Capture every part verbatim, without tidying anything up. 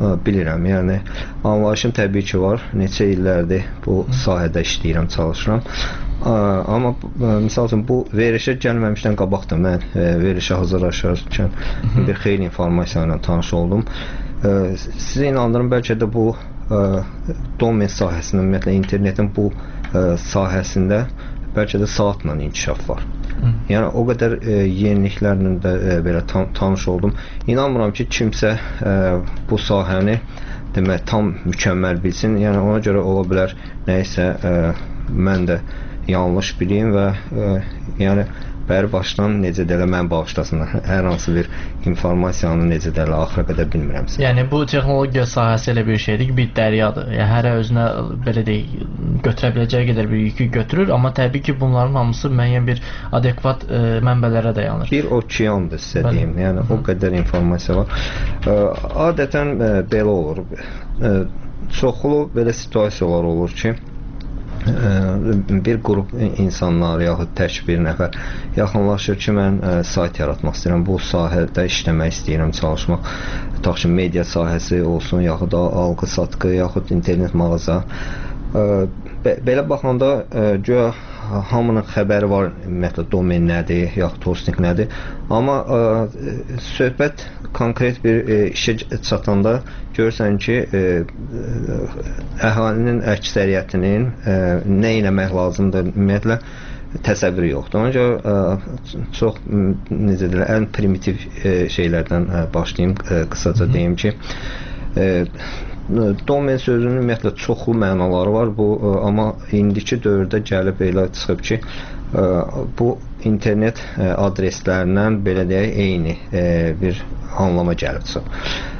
bilirəm. Yəni anlayışım təbii ki var. Neçə illərdir bu sahədə işləyirəm, çalışıram. Amma misal üçün bu verilişə gəlməmişdən qabaq da mən verilişə hazırlaşarkən bir xeyli informasiya ilə tanış oldum. Sizə inandırım, bəlkə də bu domen sahəsində, ümumiyyətlə internetin bu sahəsində bəlkə də saatla inkişaf var. Yəni o qədər yeniliklərlə də belə tanış oldum. İnanmıram ki, kimsə bu sahəni demək tam mükəmməl bilsin. Yəni ona görə ola bilər nəyisə mən də yanlış bileyim və yəni bəri başdan necə də elə mən bağışlasınlar. Hər hansı bir informasiyanı necə də elə axıra qədər bilmirəmsə. Yəni bu texnologiya sahəsi elə bir şeydir ki, bir dəryadır. Yəni hərə özünə belə deyək, götürə biləcəyi qədər bir yükü götürür, amma təbii ki, bunların hamısı müəyyən bir adekvat e, mənbələrə dayanır. Bir okeandır sizə deyim. Yəni o qədər informasiya var. E, adətən e, belə olur. E, çoxlu belə situasiyalar olur ki, bir qrup insanlar yaxud tək bir nəfər yaxınlaşır ki, mən ə, sayt yaratmaq istəyirəm, bu sahədə işləmək istəyirəm, çalışmaq, tutaq ki, media sahəsi olsun, yaxud alqı-satqı, yaxud internet mağaza. Ə, be belə baxanda ə, güya hamının xəbəri var, ümumiyyətlə domen nədir, yaxud hosting nədir, amma ə, söhbət konkret bir ə, işə çatanda görürsən ki, ə, əhalinin əksəriyyətinin ə, nə eləmək lazımdır, ümumiyyətlə təsəvvürü yoxdur. Ona görə ə, çox necə deyirlər, ən primitiv ə, şeylərdən ə, başlayım, ə, qısaca deyim ki, ə, domen sözünün ümumiyyətlə çoxlu mənaları var, bu, amma indiki dövrdə gəlib elə çıxıb ki, bu internet adreslərindən belə deyək, eyni bir anlama gəlib çıxıb.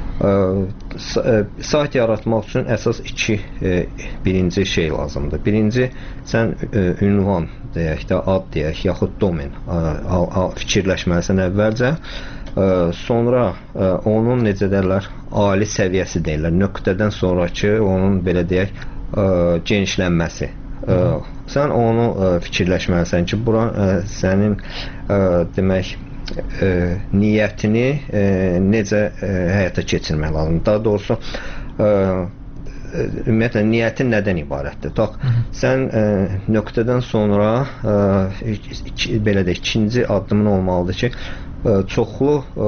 Sayt yaratmaq üçün əsas iki birinci şey lazımdır. Birinci, sən ünvan deyək də, ad deyək, yaxud domen fikirləşməlisən əvvəlcə. Sonra onun necə deyirlər, ali səviyyəsi deyirlər, nöqtədən sonraki onun belə deyək genişlənməsi. Sən onu fikirləşməlisən ki, bura sənin demək niyyətini necə həyata keçirmək lazımdır. Daha doğrusu ümumiyyətlə niyyətin nədən ibarətdir? Bax, sən ə, nöqtədən sonra ə, belə də ikinci addımın olmalıdır ki, ə, çoxlu ə,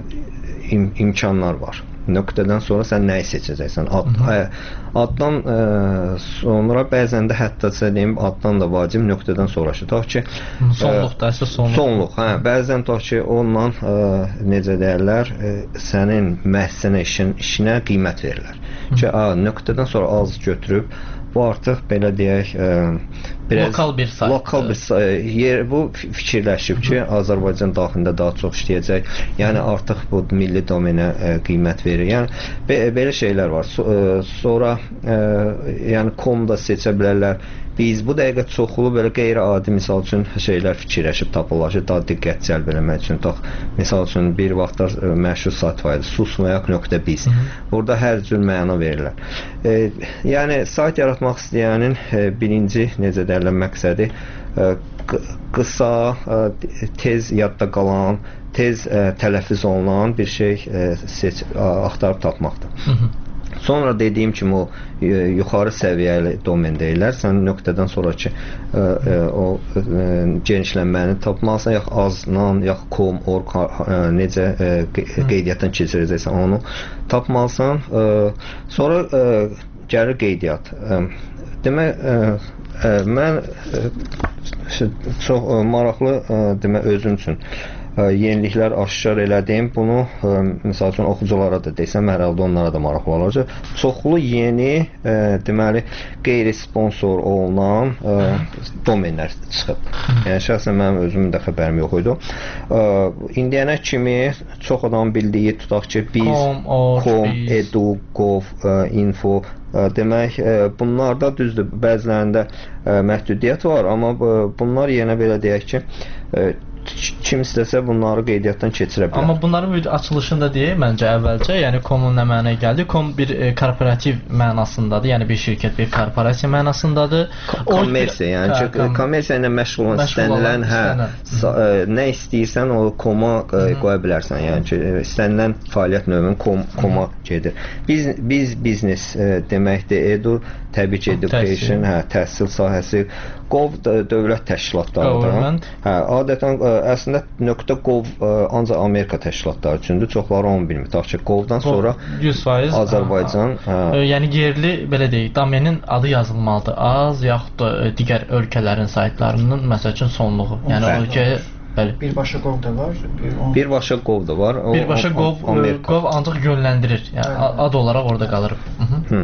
im imkanlar var. Nöqtədən sonra sən nəyi seçəcəksən? Ad, ə, addan ə, sonra bəzən də hətta deyim, addan da vacib nöqtədən sonrası. Tutaq ki, sonluqda əsas sonluq. Sonluq, hə, bəzən tutaq ki, onunla ə, necə deyirlər, ə, sənin məhsənə işin, işinə qiymət verirlər. Ki, a, nöqtədən sonra az götürüb, bu artıq belə deyək, ə, biraz lokal bir sayt. Lokal bir sayt. Yer, bu fikirləşib ki, Azərbaycan daxilində daha çox işləyəcək. Yəni artıq bu milli domenə ə, qiymət verir. Yəni be belə şeylər var. So ə, sonra ə, yəni komda seçə bilərlər. Biz bu dəqiqə çoxlu belə qeyri-adi misal üçün şeylər fikirləşib tapırlar ki, daha diqqət cəlb eləmək üçün. Tax, misal üçün bir vaxtlar ə, məşhur sayt var idi, susmayak.biz. Burada hər cür məna verirlər. E, yəni sayt yaratmaq istəyənin e, birinci necə deyirlər məqsədi e, qısa, e, tez yadda qalan, tez e, tələffüz olunan bir şey e, seç, axtarıb tapmaqdır. Sonra dediyim kimi o e, yuxarı səviyyəli domen deyirlər. Sən nöqtədən sonraki e, e, o e, genişlənməni tapmalısan, yaxud aznan, yaxud com, org e, necə e, qeydiyyatdan keçirəcəksən onu tapmalısan. E, sonra e, gəlir qeydiyyat. E, demək, e, e, mən e, çox e, maraqlı e, demək özüm üçün yeniliklər aşkar elədim. Bunu ə, misal üçün oxuculara da desəm, hər halda onlara da maraqlı olacaq. Çoxlu yeni ə, deməli qeyri-sponsor olunan ə, domenlər çıxıb. Yəni şəxsən mənim özümün də xəbərim yox idi. Ə, indiyənə kimi çox adam bildiyi, tutaq ki, biz, com, edu, gov, ə, info, ə, demək, ə, bunlarda düzdür, bəzilərində ə, məhdudiyyət var, amma ə, bunlar yenə belə deyək ki, ə, kim istəsə bunları qeydiyyatdan keçirə bilər. Amma bunların bir açılışında deyək, məncə əvvəlcə, yəni komun nə mənaya gəldi? Kom bir e, korporativ mənasındadır, yəni bir şirkət, bir korporasiya mənasındadır. Kommersiya, yəni hə, kom kommersiya ilə məşğul olan istənilən, hə, sa ə, nə istəyirsən o koma ə, qoya bilərsən. Yəni ki, istənilən fəaliyyət növün kom koma gedir. Biz biz biznes ə, deməkdir, edu, təbii ki, education, hə, təhsil sahəsi, Gov dövlət təşkilatlarıdır. Hə, adətən ə, əslində .gov ə, ancaq Amerika təşkilatları üçündür. Çoxları onu bilmir. Tutaq ki, Govdan sonra yüz faiz Azərbaycan, hə. Yəni yerli belə deyək, domenin adı yazılmalıdır. Az yaxud da digər ölkələrin saytlarının məsəl üçün sonluğu. Yəni o ölkəyə bəli. Birbaşa Gov da var. Bir on... Birbaşa Gov da var. O, Birbaşa Gov, Gov ancaq yönləndirir. Yəni hə. Ad olaraq orada qalır. Hı -hı. Hı.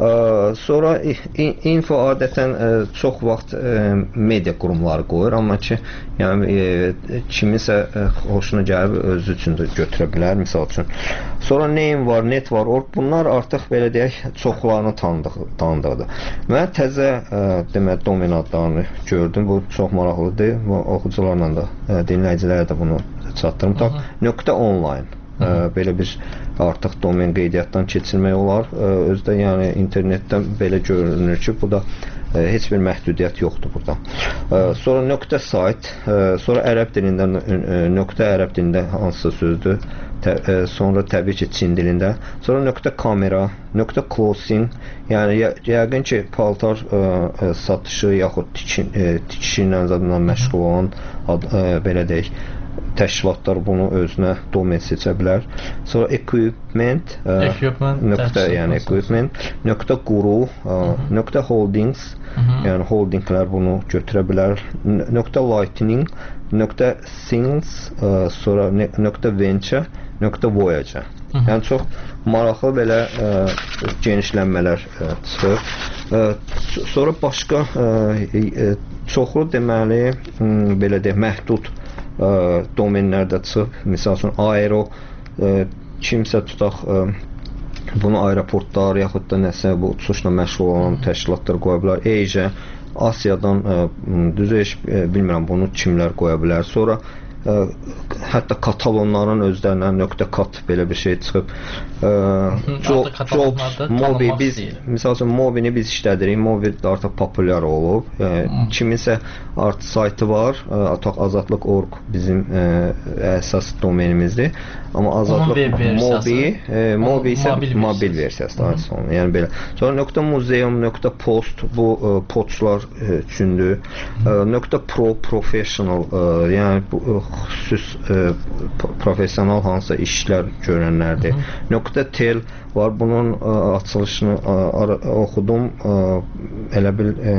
Ə, sonra info adətən ə, çox vaxt ə, media qurumları qoyur, amma ki, yəni ə, kimisə ə, xoşuna gəlib özü üçün də götürə bilər, misal üçün. Sonra name var, net var, orq bunlar artıq belə deyək, çoxlarını tanıdıq, tanıdıqdır. Mən təzə ə, demək domen adlarını gördüm. Bu çox maraqlıdır. Bu oxucularla da ə, dinləyicilərə də bunu çatdırım. Tam nöqtə online. Ə, belə bir artıq domen qeydiyyatdan keçirmək olar. Ə, özdə yəni internetdən belə görünür ki, bu da ə, heç bir məhdudiyyət yoxdur burada. Ə, sonra nöqtə sayt, ə, sonra ərəb dilindən ə, nöqtə ərəb dilində hansısa sözdür. Tə, ə, sonra təbii ki, Çin dilində. Sonra nöqtə kamera, nöqtə closing, yəni yə, yəqin ki, paltar ə, ə, satışı yaxud tikin, ə, tikişi ilə zadla məşğul olan ad, ə, belə deyək, təşkilatlar bunu özünə domen seçə bilər. Sonra equipment, ə, equipment nöqtə, yəni equipment, nöqtə quru, ə, nöqtə holdings, Hı -hı. yəni holdinglər bunu götürə bilər. Nöqtə lightning, nöqtə sales, ə, sonra nöqtə venture, nöqtə voyager. Hı -hı. Yəni çox maraqlı belə ə, genişlənmələr ə, çıxır. Ə, sonra başqa ə, ə, çoxlu deməli ə, belə deyək məhdud ə, domenlərdə çıxıb. Məsəl üçün aero ə, kimsə tutaq ə, bunu aeroportlar yaxud da nəsə bu uçuşla məşğul olan təşkilatlar qoya bilər. Asia, Asiyadan ə, düzü heç bilmirəm bunu kimlər qoya bilər. Sonra ə, hətta katalonların özlərindən nöqtə kat belə bir şey çıxıb. Ə, job, jobs, mobi biz məsəl üçün mobini biz işlədirik. Mobi artıq populyar olub. Yəni, kiminsə artıq saytı var. Artıq azadlıq nöqtə org bizim ə, əsas domenimizdir. Amma azadlıq mobi, e, mobi isə mobil versiyası da sonra. Yəni belə. Sonra nöqtə muzeum, nöqtə post bu ə, poçlar ə, üçündür. Ə, nöqtə pro professional, ə, yəni bu ə, xüsus ə, professional hansısa işlər görənlərdir. Nöqtə tel var. Bunun ə, açılışını ə, oxudum. Ə, elə bil ə,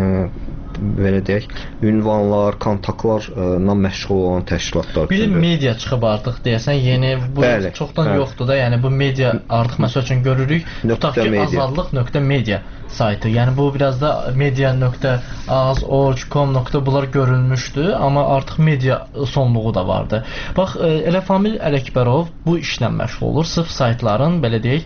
belə deyək, ünvanlar, kontaktlarla məşğul olan təşkilatlar. Bir media çıxıb artıq deyəsən, yeni bu bəli, çoxdan bəli. yoxdur da, yəni bu media artıq məsəl üçün görürük. Tutaq ki, azadlıq nöqtə media saytı. Yəni bu biraz da media nöqtə az org com nöqtə bunlar görülmüşdü, amma artıq media sonluğu da vardı. Bax, elə Famil Ələkbərov bu işlə məşğul olur. Sırf saytların, belə deyək,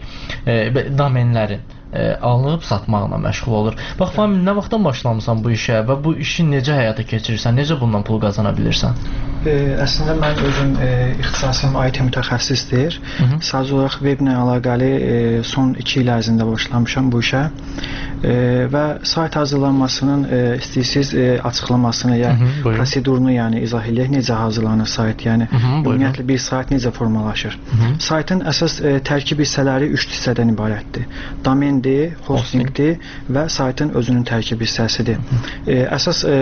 e, domenlərin E, alınıb satmaqla məşğul olur. Bax, Famil, nə vaxtdan başlamısan bu işə və bu işi necə həyata keçirirsən? Necə bundan pul qazana bilirsən? E, əslində mən özüm e, ixtisasım I T mütəxəssisdir. Hı -hı. Sadəcə olaraq weblə əlaqəli e, son iki il ərzində başlamışam bu işə. E, və sayt hazırlanmasının e, istəyirsiniz e, açıqlamasını, ya yəni prosedurunu yəni izah edək, necə hazırlanır sayt, yəni Hı -hı, ümumiyyətlə bir sayt necə formalaşır. Hı -hı. Saytın əsas e, tərkib hissələri üç hissədən ibarətdir. Domen hostingdir və saytın özünün tərkib hissəsidir. E, əsas e,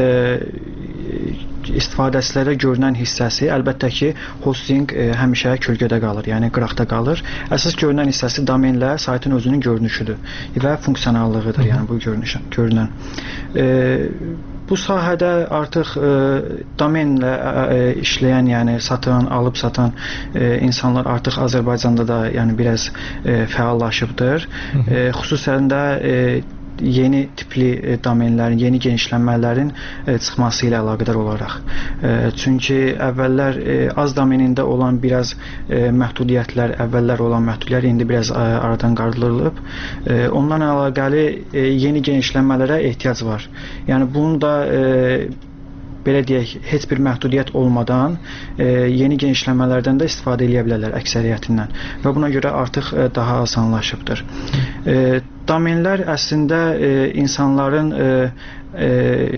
istifadəçilərə görünən hissəsi əlbəttə ki, hosting e, həmişə kölgədə qalır, yəni qıraqda qalır. Əsas görünən hissəsi domenlə saytın özünün görünüşüdür və funksionallığıdır, yəni bu görünüş, görünən. E, Bu sahədə artıq e, domenlə e, işləyən, yəni satan, alıb satan e, insanlar artıq Azərbaycanda da yəni biraz e, fəallaşıbdır. E, xüsusən də e, yeni tipli e, domenlərin, yeni genişlənmələrin e, çıxması ilə əlaqədar olaraq. E, çünki əvvəllər e, az domenində olan biraz e, məhdudiyyətlər, əvvəllər olan məhdudiyyətlər indi biraz e, aradan qaldırılıb. E, ondan əlaqəli e, yeni genişlənmələrə ehtiyac var. Yəni bunu da e, belə deyək, heç bir məhdudiyyət olmadan e, yeni genişləmələrdən də istifadə edə bilərlər əksəriyyətindən və buna görə artıq e, daha asanlaşıbdır. E, domenlər əslində e, insanların e, e,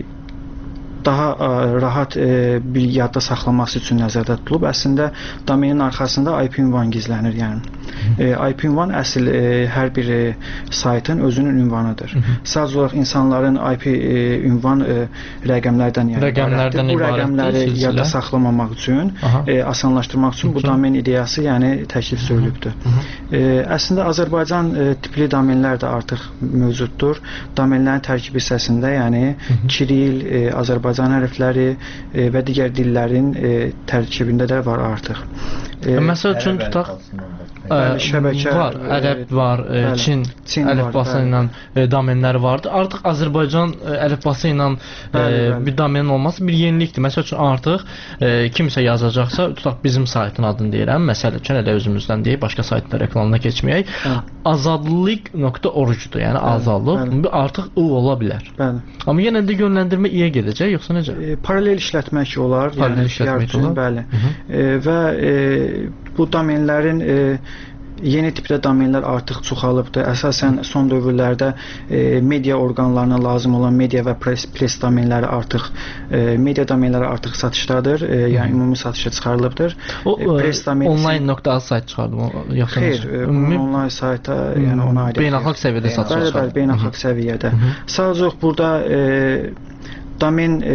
daha ə, rahat ə, bir yadda saxlaması üçün nəzərdə tutulub. Əslində domenin arxasında I P ünvan gizlənir, yəni. E, I P ünvan əsl e, hər bir e, saytın özünün ünvanıdır. Sadəcə olaraq insanların I P e, ünvan e, rəqəmlərdən yəni rəqəmlərdən bu rəqəmləri yadda saxlamamaq üçün, e, asanlaşdırmaq üçün bu domen ideyası yəni təklif sürülübdür. E, əslində Azərbaycan e, tipli domenlər də artıq mövcuddur. Domenlərin tərkib hissəsində yəni Kiril, e, Azərbaycan Azərbaycan hərfləri e, və digər dillərin e, tərkibində də var artıq. E, Məsəl üçün tutaq, bəli, şəbəkə var, ərəb var, e, bəli, Çin, Çin əlifbası ilə e, domenləri vardır. Artıq Azərbaycan e, əlifbası ilə e, bir domenin olması bir yenilikdir. Məsəl üçün artıq e, kimsə yazacaqsa, tutaq bizim saytın adını deyirəm, məsəl üçün elə özümüzdən deyək, başqa saytda reklamına keçməyək. azadlıq nöqtə org-dur, yəni bəli, azadlıq bəli. Artıq I ola bilər. Bəli. Amma yenə də yönləndirmə I-yə gedəcək, yoxsa necə? E, paralel işlətmək olar, paralel yəni işlətmək olar. Bəli. E, və e, bu domenlərin e, yeni tipdə domenlər artıq çoxalıbdır. Əsasən son dövrlərdə e, media orqanlarına lazım olan media və pres, pres domenləri artıq e, media domenləri artıq satışdadır. E, yəni ümumi satışa çıxarılıbdır. O e, pres domeni online.az sayt çıxardı yoxsa xeyr, e, onlayn sayta, hmm. yəni ona aid beynəlxalq səviyyədə satışa çıxardı. Bəli, bəli, beynəlxalq səviyyədə. Sadəcə burada e, domen e,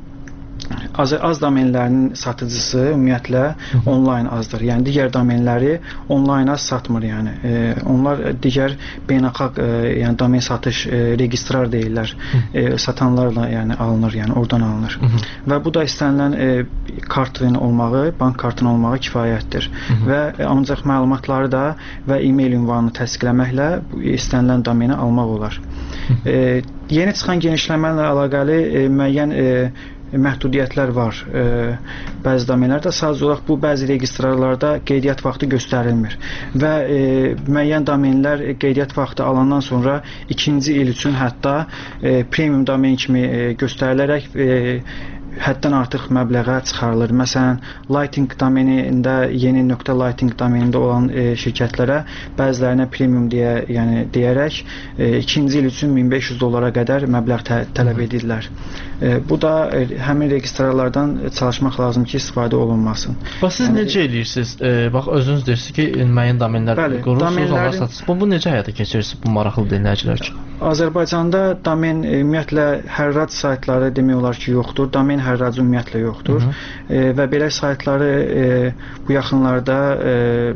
Az, az domenlərinin satıcısı ümumiyyətlə onlayn azdır. Yəni digər domenləri onlayn az satmır, yəni. E, onlar digər beynəlxalq e, yəni domen satış e, registrar deyirlər. E, satanlarla yəni alınır, yəni oradan alınır. Hı -hı. Və bu da istənilən e, kartın olmağı, bank kartının olmağı kifayətdir. Hı -hı. Və e, ancaq məlumatları da və e-mail ünvanını təsdiqləməklə istənilən domeni almaq olar. Hı -hı. E, yeni çıxan genişləmə ilə əlaqəli e, müəyyən e, məhdudiyyətlər var. E, bəzi domenlərdə sadəcə olaraq bu bəzi registrarlarda qeydiyyat vaxtı göstərilmir və e, müəyyən domenlər qeydiyyat vaxtı alandan sonra ikinci il üçün hətta e, premium domen kimi e, göstərilərək e, həddən artıq məbləğə çıxarılır. Məsələn, Lighting domenində, yeni nöqtə Lighting domenində olan e, şirkətlərə bəzilərinə premium deyə, yəni deyərək e, ikinci il üçün min beş yüz dollara qədər məbləğ tə tələb edirlər. E, bu da e, həmin registrarlardan çalışmaq lazım ki, istifadə olunmasın. Bax, siz yəni, necə edirsiniz? E, bax, özünüz deyirsiniz ki, müəyyən domenlər qurursunuz, onlar satırsınız. Bu, bu necə həyata keçirirsiniz? Bu maraqlı dinləyicilər üçün. Azərbaycanda domen e, ümumiyyətlə hərrac saytları demək olar ki, yoxdur. Domen hərrac ümumiyyətlə yoxdur. Hı -hı. E, və belə saytları e, bu yaxınlarda e,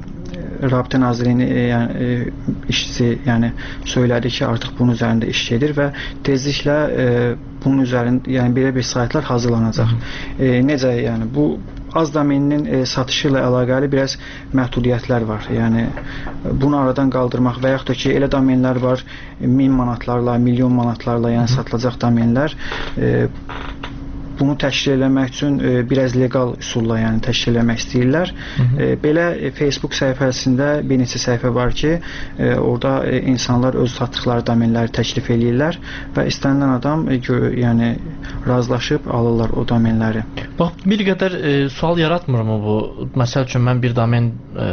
Rabitə Nazirliyinin e, yəni, e, işçisi yəni, söylədi ki, artıq bunun üzərində iş gedir və tezliklə e, bunun üzərində yəni belə bir saytlar hazırlanacaq. Hı -hı. E, necə yəni bu az domeninin e, satışı ilə əlaqəli biraz məhdudiyyətlər var. Yəni bunu aradan qaldırmaq və yaxud da ki, elə domenlər var min manatlarla, milyon manatlarla yəni satılacaq domenlər. E, Bunu təşkil eləmək üçün e, biraz legal üsulla yəni təşkil eləmək istəyirlər. Hı -hı. E, belə e, Facebook səhifəsində bir neçə səhifə var ki, e, orada e, insanlar öz satdıqları domenləri təklif eləyirlər və istənilən adam e, yəni razılaşıb alırlar o domenləri. Bax, bir qədər e, sual yaratmırmı bu? Məsəl üçün mən bir domen e,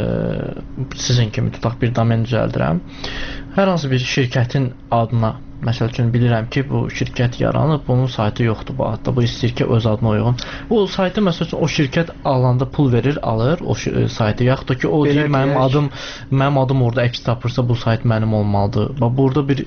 sizin kimi tutaq bir domen düzəldirəm. Hər hansı bir şirkətin adına məsəl üçün bilirəm ki, bu şirkət yaranıb, bunun saytı yoxdur bu adda, bu istəyir ki, öz adına uyğun. Bu saytı məsəl üçün o şirkət alanda pul verir, alır o saytı, yaxud da ki, o deyir, mənim adım, mənim adım orada əks tapırsa, bu sayt mənim olmalıdır. Bax, burada bir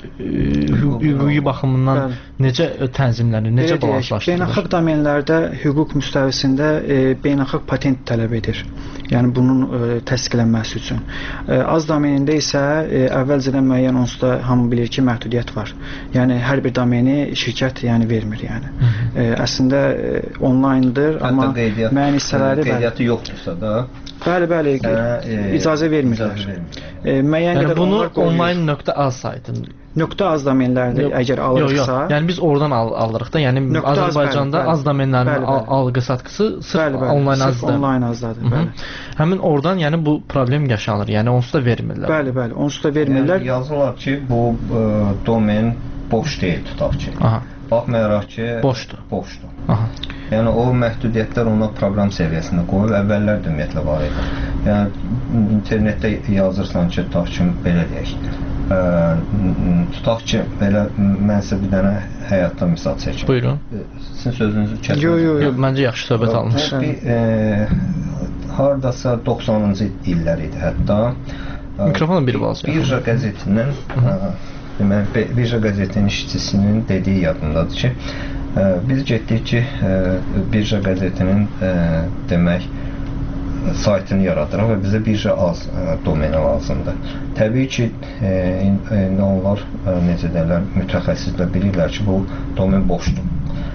hüquqi baxımından bəli. Necə tənzimlənir, necə balanslaşdırılır? Beynəlxalq domenlərdə hüquq müstəvisində e, beynəlxalq patent tələb edir. Yəni, bunun e, təsdiqlənməsi üçün. E, az domenində isə e, əvvəlcədən müəyyən onsuz da hamı bilir ki, məhdudiyyət var. Yəni hər bir domeni şirkət yəni vermir yəni. Hı -hı. E, əslində e, onlayndır, amma müəyyən hissələri qeydiyyatı yoxdursa da bəli, bəli, e, icazə vermirlər. E, müəyyən yəni bunu online.az saytının nöqtə az domenlərini əgər alırıqsa, yox, yox. Yəni biz oradan al alırıq da. Yəni nöqtə Azərbaycanda az, bəli, az domenlərin al algı satqısı sırf bəli, bəli, online azdır. Online azdadır, bəli. Həmin oradan yəni bu problem yaşanır. Yəni onsuz da vermirlər. Bəli, bəli, onsuz da vermirlər. Yəni, yazırlar ki, bu ə, domen boş deyil tutaq ki. Aha. Baxmayaraq ki, boşdur. Boşdur. Aha. Yəni o məhdudiyyətlər ona proqram səviyyəsində qoyub, əvvəllər də ümumiyyətlə var idi. Yəni internetdə yazırsan ki, tutaq ki, belə deyək. Ə, tutaq ki, belə mən sizə bir dənə həyatdan misal çəkim. Buyurun. Sizin sözünüzü kəsdim. Yox, yox, yox. Məncə yaxşı söhbət almış. Bir, e, hardasa doxsanıncı illər idi hətta. Mikrofonun bir balası. Birja qəzetinin deməli Birja qəzetinin işçisinin dediyi yadımdadır ki, biz getdik ki, Birja qəzetinin demək saytını yaradırıq və bizə birja az domeni lazımdır. Təbii ki, indi onlar necə deyirlər, mütəxəssislər bilirlər ki, bu domen boşdur.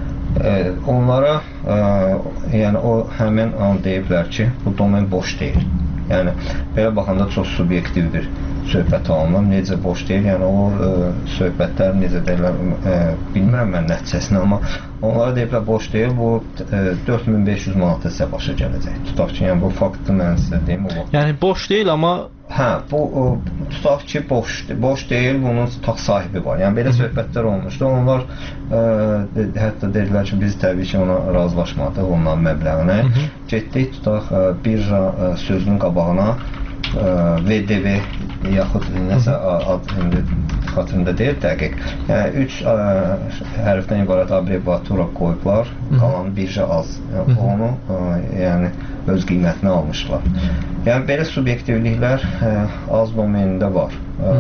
Onlara yəni o həmin an deyiblər ki, bu domen boş deyil. Yəni belə baxanda çox subyektiv bir söhbət alınır. Necə boş deyil, yəni o ə, söhbətlər necə deyirlər, ə, bilmirəm mən nəticəsini, amma onlara deyiblər boş deyil, bu ə, dörd min beş yüz manata sizə başa gələcək. Tutaq ki, yəni bu faktı mən sizə deyim. O yəni boş deyil, amma hə, bu o, tutaq ki, boş boş deyil, bunun tutaq sahibi var. Yəni belə söhbətlər olmuşdu. Onlar ə, de, hətta dedilər ki, biz təbii ki, ona razılaşmadıq, onların məbləğinə. Getdik, tutaq ə, birja ə, sözünün qabağına V D V yaxud nəsə ad indi xatırımda deyil dəqiq. Yəni üç hərfdən ibarət abreviatura qoyublar, qalan birja az. Yəni, onu ə, yəni öz qiymətinə almışlar. Yəni belə subyektivliklər ə, az domenində var. Ə,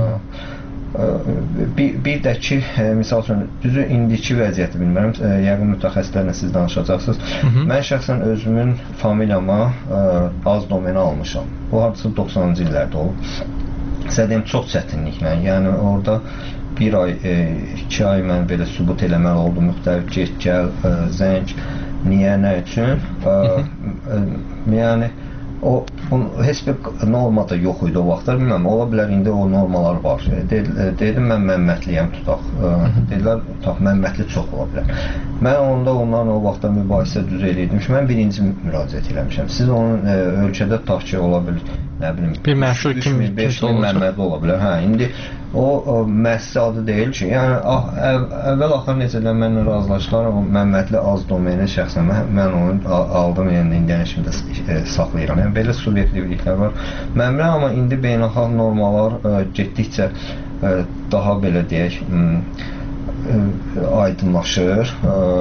Bir, bir də ki, misal üçün, düzü indiki vəziyyəti bilmirəm, yəqin mütəxəssislərlə siz danışacaqsınız. Hı -hı. Mən şəxsən özümün familiyama ə, az domeni almışam. Bu hardasa doxsanıncı illərdə olub. Sizə deyim, çox çətinliklə, yəni orada bir ay, e, iki ay mən belə sübut eləməli oldu, müxtəlif get, gəl, ə, zəng, niyə, nə üçün. Ə, ə, yəni, o heç bir norma da yox idi o vaxtlar, bilməm, ola bilər indi o normalar var. Dedim mən Məmmədliyəm tutaq. Dedilər tutaq Məmmədli çox ola bilər. Mən onda onlarla o vaxtda mübahisə düz eləyirdim ki, mən birinci müraciət eləmişəm. Siz onun e, ölkədə tutaq ki, ola bilər, nə bilim, bir məşhur kim, beş min Məmmədli ola bilər. Hə, indi o, o müəssisə adı deyil ki, yəni əv, əvvəl axır necələr mənlə razılaşdılar, o Məmmədli az domeni şəxsən mən, mən onu aldım, yəni indiyən kimi də e, saxlayıram. Yəni belə subyektivliklər var. Məmrə, amma indi beynəlxalq normalar ə, getdikcə ə, daha belə deyək, ə, ə, aydınlaşır.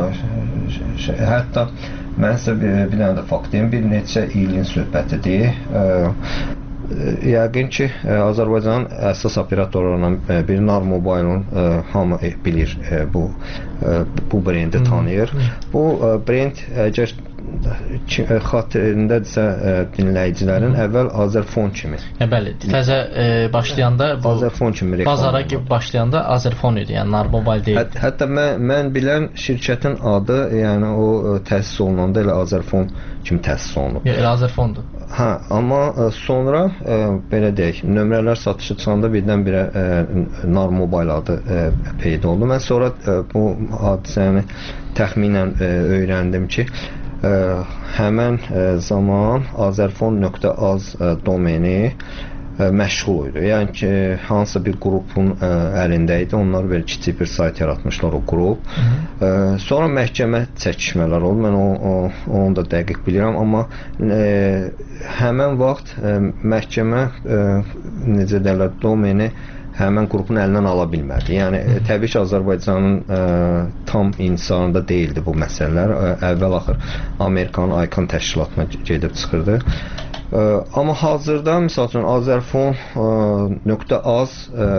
Ə, hətta mən sizə bir, bir dənə də fakt deyim, bir neçə ilin söhbətidir. Ə, Yəqin ki, Azərbaycanın əsas operatorlarından biri Nar Mobile-ın hamı bilir, bu bu brendi tanıyır. Bu brend əgər xatirindədirsə dinləyicilərin əvvəl Azerfon kimi. Hə, bəli, təzə e, başlayanda bu Azerfon kimi bazara başlayanda Azerfon idi, yəni Nar Mobile deyil. Hət, hətta mən, mən bilən şirkətin adı, yəni o təsis olunanda elə Azerfon kimi təsis olunub. Yox, elə Azerfondur. Hə, amma sonra ə, belə deyək, nömrələr satışı çıxanda birdən-birə Nar Mobile adı ə, peyda oldu. Mən sonra ə, bu hadisəni təxminən ə, öyrəndim ki, ə, həmən ə, zaman azerfon nöqtə az ə, domeni ə, məşğul idi. Yəni ki, hansısa bir qrupun ə, əlində idi. Onlar belə kiçik bir sayt yaratmışlar o qrup. Ə, sonra məhkəmə çəkişmələr oldu. Mən o, o, onu da dəqiq bilirəm, amma ə, həmən vaxt ə, məhkəmə ə, necə deyirlər, domeni həmən qrupun əlindən ala bilmədi. Yəni ə, təbii ki, Azərbaycanın ə, tam intisarında deyildi bu məsələlər. Ə, əvvəl axır Amerikanın ICANN təşkilatına gedib çıxırdı. Ə, amma hazırda misal üçün azerfon nöqtə az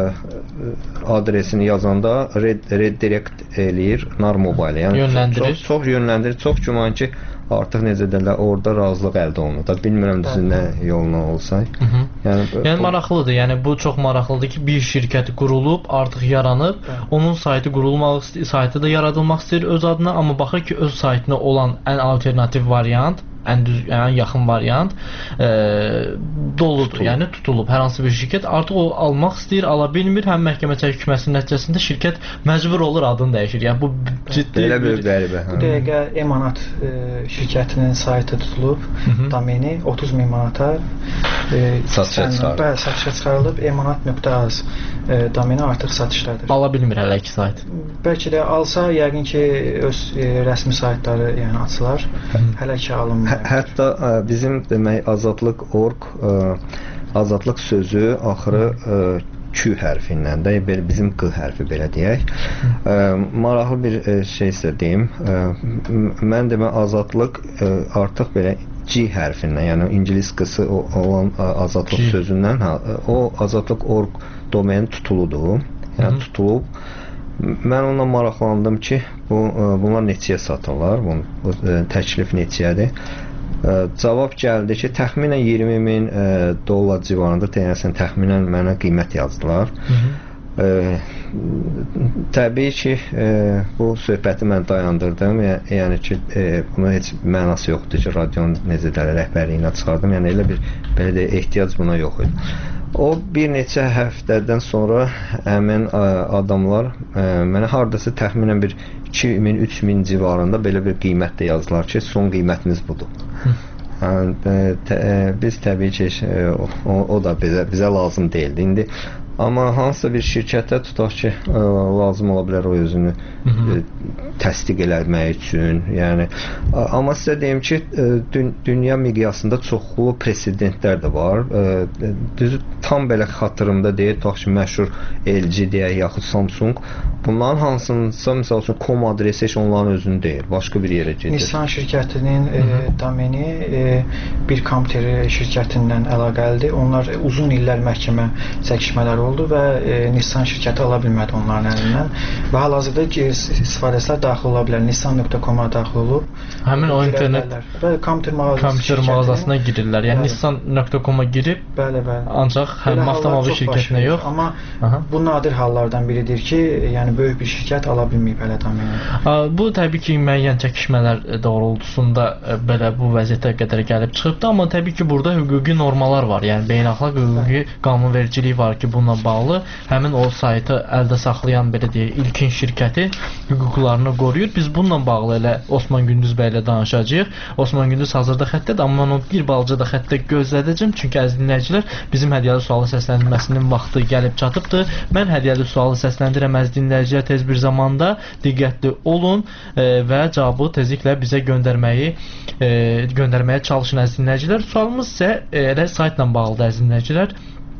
adresini yazanda red, redirect eləyir Nar Mobile. Yəni yönləndirir. Çox, çox yönləndirir. Çox güman ki, artıq necə deyirlər, orada razılıq əldə olunur. Da bilmirəm sizin nə yoluna olsa. Hı -hı. Yəni, yəni o... maraqlıdır. Yəni bu çox maraqlıdır ki, bir şirkət qurulub, artıq yaranıb, onun saytı qurulmaq, saytı da yaradılmaq istəyir öz adına, amma baxır ki, öz saytına olan ən alternativ variant ən düz, yəni yaxın variant e, doludur, tutulub. Yəni tutulub hər hansı bir şirkət artıq o almaq istəyir, ala bilmir, həm məhkəmə çəkməsinin nəticəsində şirkət məcbur olur adını dəyişir. Yəni bu ciddi belə bir qəribə. Bu dəqiqə Emanat e, şirkətinin saytı tutulub, domeni otuz min manata e, satışa çıxarılıb. Bəli, satışa çıxarılıb. emanat nöqtə az e, domeni artıq satışdadır. Ala bilmir hələ ki sayt. Bəlkə də alsa yəqin ki öz e, rəsmi saytları yəni açılar. Hələ ki alınmır. Hətta ə, bizim demək azadlıq nöqtə org ə, azadlıq sözü axırı ə, Q hərfindən də belə bizim Q hərfi belə deyək. Ə, maraqlı bir ə, şey sizə deyim. Ə, mən demə azadlıq ə, artıq belə G hərfindən, yəni ingilis qısı olan ə, azadlıq G. sözündən, ha, o azadlıq nöqtə org domeni tutuludur. Yəni Hı-hı. tutulub. Mən onunla maraqlandım ki, bu bunlar neçəyə satırlar? Bu, bu təklif neçəyədir? Ə, cavab gəldi ki, təxminən iyirmi min ə, dollar civarında, deyəsən təxminən mənə qiymət yazdılar. Ə, təbii ki, ə, bu söhbəti mən dayandırdım. Yəni, yəni ki, ə, buna heç mənası yoxdur ki, radionun necə də rəhbərliyinə çıxardım. Yəni elə bir belə də ehtiyac buna yox idi. O bir neçə həftədən sonra həmin ə, adamlar ə, mənə hardasa təxminən bir iki min üç min civarında belə bir qiymət də yazdılar ki, son qiymətiniz budur. Yəni, tə, biz təbii ki, o, o da bizə, bizə lazım deyildi. İndi amma hansısa bir şirkətə tutaq ki, ə, lazım ola bilər o özünü ə, təsdiq eləmək üçün. Yəni, ə, amma sizə deyim ki, ə, dün, dünya miqyasında çoxlu presedentlər də var. Ə, düzü tam belə xatırımda deyil, tutaq ki, məşhur L G deyək, yaxud Samsung. Bunların hansınsa, misal üçün, com adresi heç onların özünü deyil, başqa bir yerə gedir. Nissan şirkətinin e, domeni e, bir kompüter şirkətindən əlaqəlidir. Onlar uzun illər məhkəmə çəkişmələri oldu və e, Nissan şirkəti ala bilmədi onların əlindən. Və hal-hazırda ki, istifadəçilər daxil ola bilər. Nissan nöqtə com-a daxil olub. Həmin o internet və kompüter mağazası kompüter mağazasına girirlər. Yəni Nissan nöqtə com-a girib, bəli, bəli. Ancaq həm avtomobil şirkətinə yox. Amma Aha. bu nadir hallardan biridir ki, yəni böyük bir şirkət ala bilməyib hələ domeni. Bu təbii ki, müəyyən çəkişmələr doğrultusunda belə bu vəziyyətə qədər gəlib çıxıbdı, amma təbii ki, burada hüquqi normalar var. Yəni beynəlxalq hüquqi qanunvericiliyi var ki, bununla bağlı həmin o saytı əldə saxlayan belə deyək, ilkin şirkəti hüquqlarını qoruyur. Biz bununla bağlı elə Osman Gündüz bəy ilə danışacağıq. Osman Gündüz hazırda xəttədir, amma mən onu bir balaca da xəttə gözlədəcəm, çünki əziz dinləyicilər, bizim hədiyyəli sualı səsləndirməsinin vaxtı gəlib çatıbdır. Mən hədiyyəli sualı səsləndirəm, əziz dinləyicilər, tez bir zamanda diqqətli olun e, və cavabı tezliklə bizə göndərməyi e, göndərməyə çalışın, əziz dinləyicilər. Sualımız isə e, elə saytla bağlıdır, əziz dinləyicilər.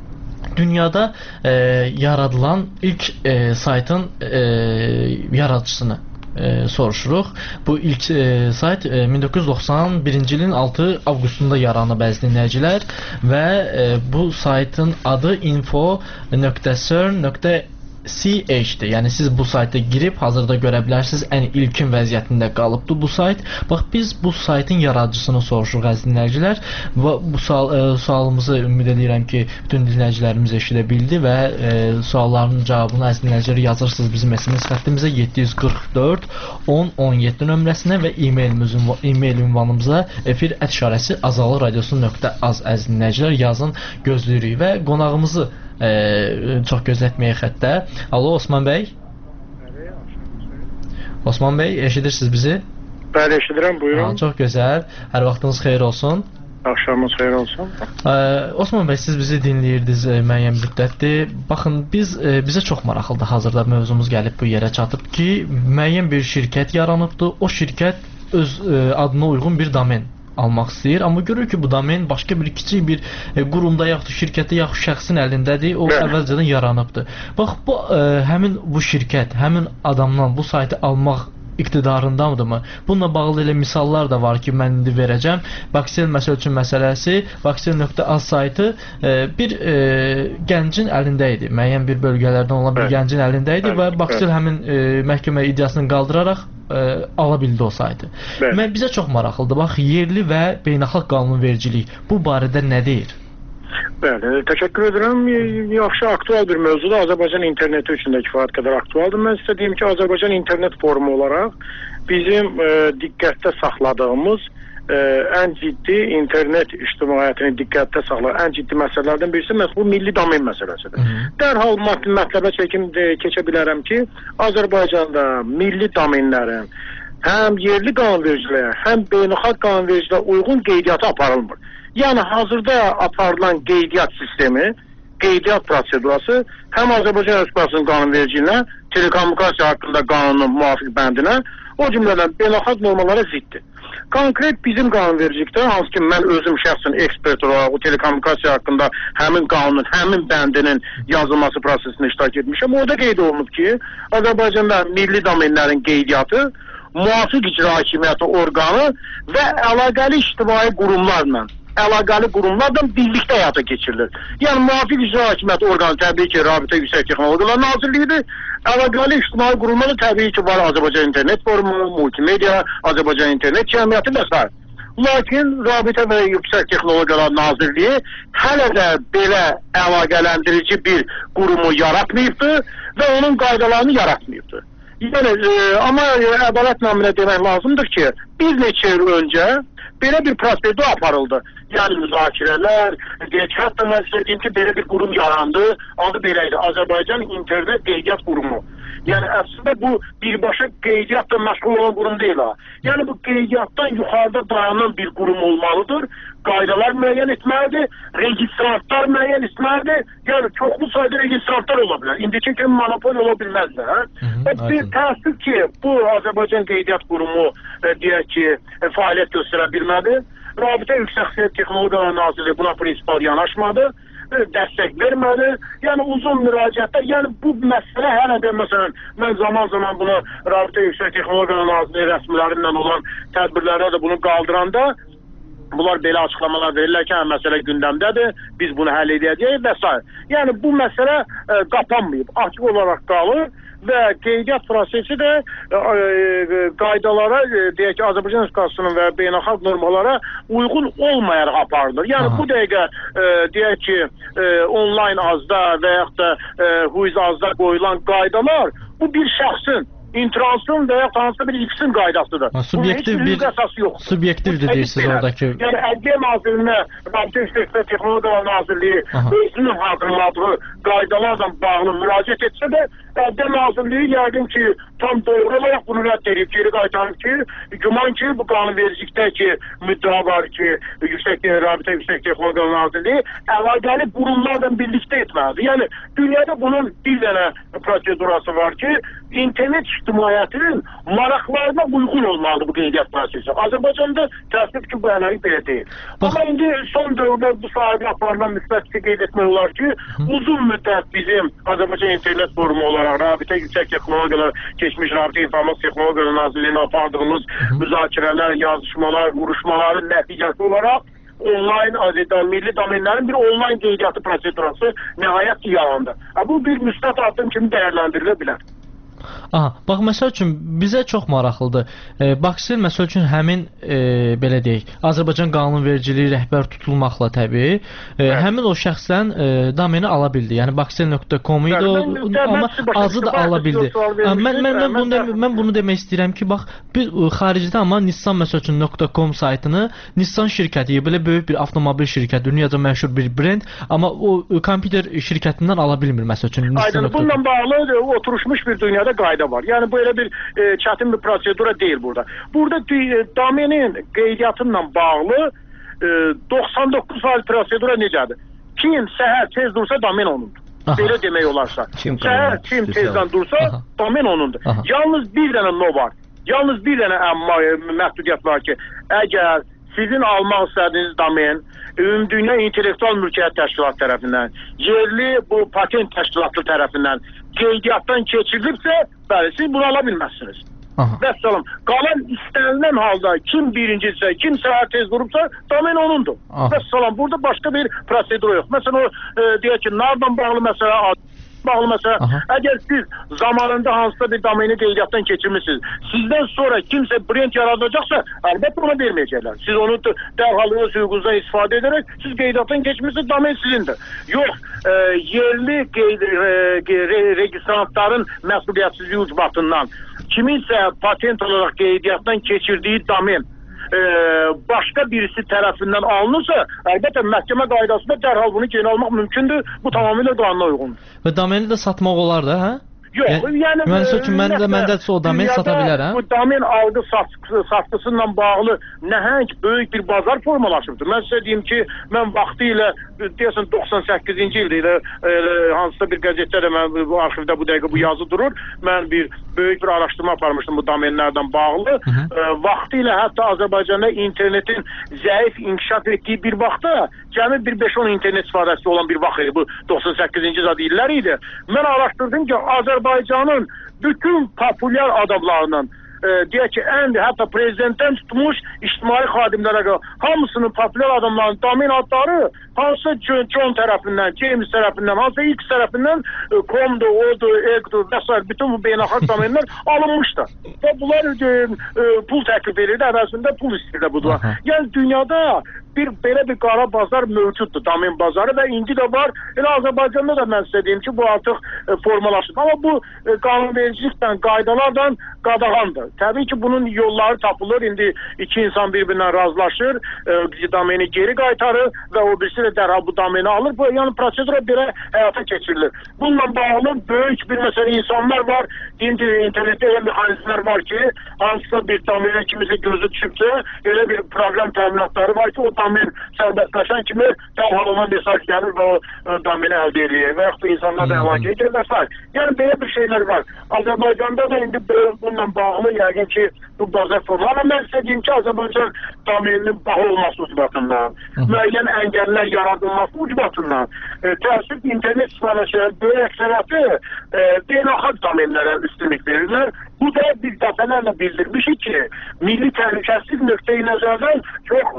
Dünyada e, yaradılan ilk e, saytın e, yaradıcısını e, soruşuruq. Bu ilk e, sayt e, min doqquz yüz doxsan birinci ilin altı avqustunda yaranıb, əziz dinləyicilər, və e, bu saytın adı info nöqtə cern nöqtə C H-dir. Yəni siz bu sayta girib hazırda görə bilərsiniz, ən ilkin vəziyyətində qalıbdır bu sayt. Bax, biz bu saytın yaradıcısını soruşuruq, əziz dinləyicilər. Və bu sual, e, sualımızı ümid edirəm ki, bütün dinləyicilərimiz eşidə bildi və e, sualların cavabını əziz dinləyicilər yazırsınız bizim S M S xəttimizə yeddi yüz qırx dörd on on yeddi nömrəsinə və e-mailimiz e-mail ünvanımıza efir ət işarəsi azalı radiosu nöqtə az, əziz dinləyicilər, yazın, gözləyirik və qonağımızı Ee, çox gözlətməyə xəttə. Alo, Osman bəy. Osman bəy, eşidirsiniz bizi? Bəli, eşidirəm, buyurun. Ha, çox gözəl. Hər vaxtınız xeyir olsun. Axşamınız xeyir olsun. Ee, Osman bəy, siz bizi dinləyirdiniz e, müəyyən müddətdir. Baxın, biz e, bizə çox maraqlıdır. Hazırda mövzumuz gəlib bu yerə çatıb ki, müəyyən bir şirkət yaranıbdır. O şirkət öz e, adına uyğun bir domen almaq istəyir, amma görür ki, bu domen başqa bir kiçik bir e, qurumda yaxud şirkətdə yaxud şəxsin əlindədir, o Bəli. əvvəlcədən yaranıbdır. Bax, bu e, həmin bu şirkət, həmin adamdan bu saytı almaq iqtidarındamdırmı? Bununla bağlı elə misallar da var ki, mən indi verəcəm. Vaxel məsəl üçün məsələsi, vaxel nöqtə az saytı e, bir e, gəncin əlində idi. Müəyyən bir bölgələrdən olan bir Bəli. gəncin əlində idi Bəli. və vaxel həmin e, məhkəmə iddiasını qaldıraraq ə, ala bildi o saytı. Bəli. Mən bizə çox maraqlıdır. Bax, yerli və beynəlxalq qanunvericilik bu barədə nə deyir? Bəli, təşəkkür edirəm. Yaxşı, aktual bir mövzudur. Azərbaycan interneti üçün də kifayət qədər aktualdır. Mən sizə deyim ki, Azərbaycan internet forumu olaraq bizim ə, diqqətdə saxladığımız ə, ən ciddi internet ictimaiyyətini diqqətdə saxlayan ən ciddi məsələlərdən birisi məhz bu milli domen məsələsidir. Hı -hı. Dərhal mətləbə çəkim keçə bilərəm ki, Azərbaycanda milli domenlərin həm yerli qanunvericiliyə, həm beynəlxalq qanunvericiliyə uyğun qeydiyyatı aparılmır. Yəni hazırda aparılan qeydiyyat sistemi, qeydiyyat prosedurası həm Azərbaycan Respublikasının qanunvericiliyinə, telekommunikasiya haqqında qanunun müvafiq bəndinə, o cümlədən beynəlxalq normalara ziddir. Konkret bizim qanunvericilikdə, hansı ki mən özüm şəxsən ekspert olaraq o telekommunikasiya haqqında həmin qanunun, həmin bəndinin yazılması prosesində iştirak etmişəm. Orada qeyd olunub ki, Azərbaycanda milli domenlərin qeydiyyatı müvafiq icra hakimiyyəti orqanı və əlaqəli ictimai qurumlarla əlaqəli qurumlarla birlikdə həyata keçirilir. Yəni müvafiq icra hakimiyyəti orqanı təbii ki, Rabitə Yüksək Texnologiyalar Nazirliyidir. Əlaqəli ictimai qurumları təbii ki, var Azərbaycan İnternet Forumu, Multimedia, Azərbaycan İnternet Cəmiyyəti və s. Lakin Rabitə və Yüksək Texnologiyalar Nazirliyi hələ də belə əlaqələndirici bir qurumu yaratmayıbdır və onun qaydalarını yaratmayıbdır. Yəni, e, amma ədalət naminə demək lazımdır ki, bir neçə il öncə belə bir prosedur aparıldı. Yəni müzakirələr, deyək, hətta mən istədiyim ki, belə bir qurum yarandı, adı beləydi, Azərbaycan İnternet Qeydiyyat Qurumu. Yəni əslində bu birbaşa qeydiyyatla məşğul olan qurum deyil ha. Yəni bu qeydiyyatdan yuxarıda dayanan bir qurum olmalıdır. Qaydalar müəyyən etməlidir, registrantlar müəyyən etməlidir. Yəni çoxlu sayda registrantlar ola bilər. İndiki kimi monopol ola bilməzlər. Hə? Bir təəssüf ki, bu Azərbaycan Qeydiyyat Qurumu e, deyək ki, e, fəaliyyət göstərə bilmədi. Rabitə Yüksək Texnologiyalar Nazirliyi buna prinsipal yanaşmadı, e, dəstək vermədi. Yəni uzun müraciətlər, yəni bu məsələ hələ də məsələn, mən zaman-zaman bunu Rabitə Yüksək Texnologiyalar Nazirliyi rəsmilərindən olan tədbirlərdə də bunu qaldıranda bunlar belə açıqlamalar verirlər ki, məsələ gündəmdədir, biz bunu həll edəcəyik və s. Yəni bu məsələ e, qapanmayıb, açıq olaraq qalır və qeydiyyat prosesi də e, e, qaydalara, e, deyək ki, Azərbaycan Respublikasının və beynəlxalq normalara uyğun olmayaraq aparılır. Yəni Aha. bu dəqiqə e, deyək ki, e, onlayn azda və yaxud da e, huiz azda qoyulan qaydalar bu bir şəxsin intransın və ya hansısa bir X-in qaydasıdır. Subyektiv bir subyektivdir deyirsiniz oradakı. Yəni Ədliyyə Nazirliyinə, Rabitə Yüksək Texnologiyalar Nazirliyi özünün hazırladığı qaydalarla bağlı müraciət etsə də, Ədliyyə Nazirliyi yəqin ki, tam doğru olaraq bunu rədd edib, geri qaytarıb ki, güman ki, bu qanunvericilikdəki müddəa var ki, Yüksək Rabitə Yüksək Texnologiyalar Nazirliyi əlaqəli qurumlarla birlikdə etməlidir. Yəni dünyada bunun bir dənə prosedurası var ki, internet ictimaiyyətinin maraqlarına uyğun olmalıdır bu qeydiyyat prosesi. Azərbaycanda təəssüf ki, bu ənəlik belə deyil. Bax. Amma indi son dövrdə bu sahədə aparılan müsbət ki, qeyd etmək olar ki, Hı. uzun müddət bizim Azərbaycan İnternet Forumu olaraq Rabitə Yüksək Texnologiyalar, keçmiş Rabitə İnformasiya Texnologiyalar Nazirliyinə apardığımız Hı. müzakirələr, yazışmalar, vuruşmaların nəticəsi olaraq onlayn azədən milli domenlərin bir onlayn qeydiyyatı prosedurası nəhayət ki, yarandı. Bu bir müsbət addım kimi dəyərləndirilə bilər. Aha, bax məsəl üçün bizə çox maraqlıdır. E, Baksel məsəl üçün həmin e, belə deyək, Azərbaycan qanunvericiliyi rəhbər tutulmaqla təbii, e, həmin o şəxsdən e, domeni ala bildi. Yəni baksel nöqtə com idi o, amma azı da ala bildi. Mən mən mən bunu mən bunu demək istəyirəm ki, bax bir xaricdə amma Nissan məsəl üçün .com saytını Nissan şirkəti, belə böyük bir avtomobil şirkəti, dünyaca məşhur bir brend, amma o kompüter şirkətindən ala bilmir məsəl üçün Nissan. Aynen, bununla bağlı oturmuş bir dünyada qayda var. Yəni belə bir e, çətin bir prosedura deyil burada. Burada e, domenin qeydiyyatıyla bağlı e, doxsan doqquz faiz prosedura necədir? Kim səhər tez dursa domen onundur. Aha. Belə demək olarsa. Kim səhər kim tezdən dursa Aha. domen onundur. Aha. Yalnız bir dənə no var. Yalnız bir dənə əmma e, məhdudiyyət var ki, əgər sizin almaq istədiyiniz domen Ümumdünya İntellektual Mülkiyyət Təşkilatı tərəfindən, yerli bu patent təşkilatı tərəfindən qeydiyyatdan keçirilibsə, bəli, siz bunu ala bilməzsiniz. Vəssalam. Qalan istənilən halda kim birincisə, kim səhər tez durubsa, domen onundur. Vəssalam. Burada başqa bir prosedur yox. Məsələn, o e, deyək ki, nardan bağlı məsələ bağlı məsələ, Aha. əgər siz zamanında hansısa bir domeni qeydiyyatdan keçirmişsiniz, sizdən sonra kimsə brend yaradacaqsa, əlbəttə ona verməyəcəklər. Siz onu dərhal öz hüququnuzdan istifadə edərək, siz qeydiyyatdan keçmişsiniz, domen sizindir. Yox, e, yerli qeyd, e, re, registrantların məsuliyyətsizliyi ucbatından kiminsə patent olaraq qeydiyyatdan keçirdiyi domen e, başqa birisi tərəfindən alınırsa, əlbəttə məhkəmə qaydasında dərhal bunu geri almaq mümkündür. Bu tamamilə qanuna uyğundur. Və domeni də satmaq olar da, hə? Yox, yəni mühəndis üçün məndə məndə o domen sata bilər, hə? Bu domen alğı satqısı ilə bağlı nəhəng böyük bir bazar formalaşıbdır. Mən sizə deyim ki, mən vaxtı ilə deyəsən doxsan səkkizinci ildə ilə e, hansısa bir qəzetdə də mən bu arxivdə bu dəqiqə bu yazı durur. Mən bir böyük bir araşdırma aparmışdım bu domenlərdən bağlı. E, vaxtı ilə hətta Azərbaycanda internetin zəif inkişaf etdiyi bir vaxtda cəmi bir beş on internet istifadəçisi olan bir vaxt idi. Bu doxsan səkkizinci illər idi. Mən araşdırdım ki, Azərbaycanın bütün populyar adamlarının e, deyək ki, ən hətta prezidentdən tutmuş ictimai xadimlərə qədər hamısının populyar adamlarının domen adları hansı John tərəfindən, James tərəfindən, hansı X tərəfindən e, komdu, odu, egdu və s. bütün bu beynəlxalq domenlər alınmışdır. Və bunlar e, e, pul təklif edirdi, əvəzində pul istəyirdi budur. Yəni dünyada bir belə bir qara bazar mövcuddur, domen bazarı və indi də var. Elə Azərbaycanda da mən sizə deyim ki, bu artıq e, formalaşıb. Amma bu e, qanunvericilikdən, qaydalardan qadağandır. Təbii ki, bunun yolları tapılır. İndi iki insan bir-birindən razılaşır, e, domeni geri qaytarır və o birisi də dərhal bu domeni alır. Bu, yəni prosedura belə həyata keçirilir. Bununla bağlı böyük bir məsələ insanlar var. İndi internetdə elə mexanizmlər var ki, hansısa bir domeni kimisə gözü düşübsə, elə bir proqram təminatları var ki, o domen sərbəstləşən kimi dərhal ona mesaj gəlir və o domeni əldə edir və yaxud da insanlar da əlaqə edir və s. Yəni belə bir şeylər var. Azərbaycanda da indi bununla bağlı yəqin ki, bu bazar formu. Amma mən sizə deyim ki, Azərbaycan domeninin bağlı olması ucbatından, müəyyən əngəllər yaradılması ucbatından, e, təəssüf internet istifadəçilərin böyük əksəriyyəti e, beynəlxalq domenlərə üstünlük verirlər. Bu da biz dəfələrlə bildirmişik ki, milli təhlükəsizlik nöqteyi nəzərdən çox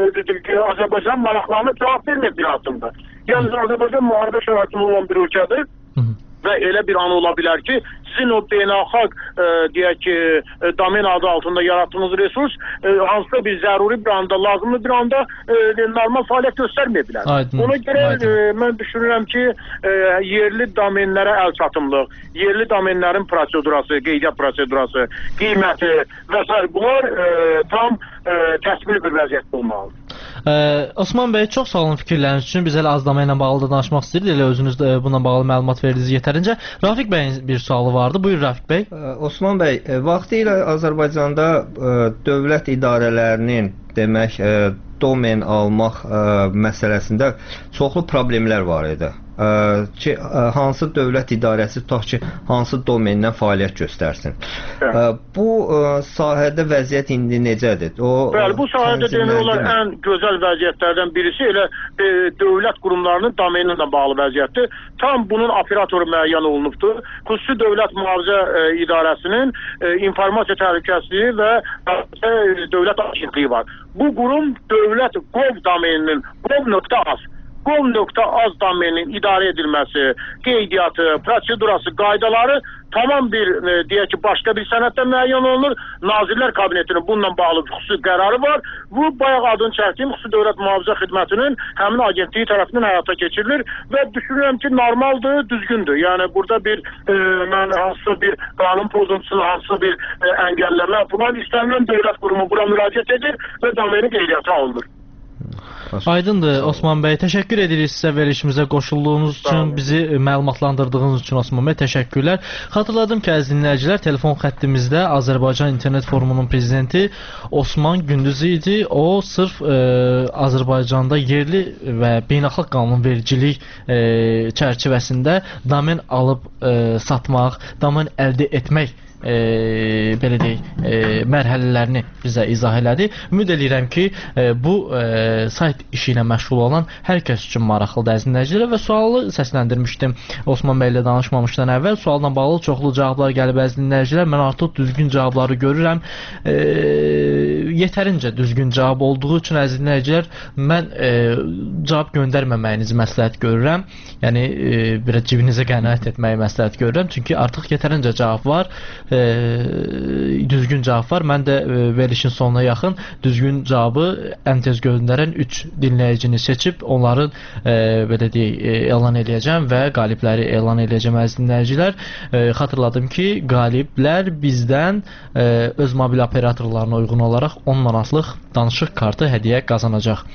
e, Azərbaycan maraqlarına cavab vermək bir addımdır. Yəni Azərbaycan müharibə şəraitində olan bir ölkədir və elə bir an ola bilər ki, sizin o beynəlxalq e, deyək ki, e, domen adı altında yaratdığınız resurs e, hansısa bir zəruri bir anda, lazımlı bir anda e, normal fəaliyyət göstərməyə bilər. Aydın, Ona görə e, mən düşünürəm ki, e, yerli domenlərə əl çatımlıq, yerli domenlərin prosedurası, qeydiyyat prosedurası, qiyməti və s. bunlar e, tam e, təsvir bir vəziyyətdə olmalıdır. Ee, Osman bəy, çox sağ olun fikirləriniz üçün. Biz elə az domen ilə bağlı da danışmaq istəyirik. Elə özünüz də bununla bağlı məlumat verdiniz yetərincə. Rafiq bəyin bir sualı vardı. Buyur Rafiq bəy. Osman bəy, vaxtı ilə Azərbaycanda dövlət idarələrinin demək domen almaq məsələsində çoxlu problemlər var idi. Ki, hansı dövlət idarəsi tutaq ki, hansı domendən fəaliyyət göstərsin. Evet. Bu sahədə vəziyyət indi necədir? O, Bəli, bu sahədə demək olar ən gözəl vəziyyətlərdən birisi elə e, dövlət qurumlarının domeninlə bağlı vəziyyətdir. Tam bunun operatoru müəyyən olunubdur. Xüsusi Dövlət Mühafizə e, İdarəsinin e, informasiya təhlükəsizliyi və e, dövlət agentliyi var. Bu qurum dövlət gov domeninin gov.az gov.az domeninin idarə edilməsi, qeydiyyatı, prosedurası, qaydaları tamam bir e, deyək ki, başqa bir sənəddə müəyyən olunur. Nazirlər Kabinetinin bununla bağlı xüsusi qərarı var. Bu bayaq adını çəkdiyim Xüsusi Dövlət Mühafizə Xidmətinin həmin agentliyi tərəfindən həyata keçirilir və düşünürəm ki, normaldır, düzgündür. Yəni burada bir e, mən hansısa bir qanun pozuntusu, hansısa bir e, əngəlləmə, buna istənilən dövlət qurumu bura müraciət edir və domeni qeydiyyata alınır. Aydındır Osman bəy, təşəkkür edirik sizə verilişimizə qoşulduğunuz üçün, bizi məlumatlandırdığınız üçün Osman bəy, təşəkkürlər. Xatırladım ki, əziz dinləyicilər, telefon xəttimizdə Azərbaycan İnternet Forumunun prezidenti Osman Gündüzü idi. O sırf e, Azərbaycanda yerli və beynəlxalq qanunvericilik e, çərçivəsində domen alıb e, satmaq, domen əldə etmək E, belə deyək, e, mərhələlərini bizə izah elədi. Ümid edirəm ki, e, bu e, sayt işi ilə məşğul olan hər kəs üçün maraqlıdır əziz dinləyicilər və sualı səsləndirmişdim Osman bəy ilə danışmamışdan əvvəl. Sualla bağlı çoxlu cavablar gəlib əziz dinləyicilər. Mən artıq düzgün cavabları görürəm. E, yetərincə düzgün cavab olduğu üçün əziz dinləyicilər, mən e, cavab göndərməməyinizi məsləhət görürəm. Yəni e, biraz cibinizə qənaət etməyi məsləhət görürəm. Çünki artıq yetərincə cavab var e, düzgün cavab var. Mən də e, verilişin sonuna yaxın düzgün cavabı ən tez göndərən üç dinləyicini seçib onların e, belə deyək, e, elan eləyəcəm və qalibləri elan eləyəcəm əziz dinləyicilər. E, xatırladım ki, qaliblər bizdən e, öz mobil operatorlarına uyğun olaraq on manatlıq danışıq kartı hədiyyə qazanacaq.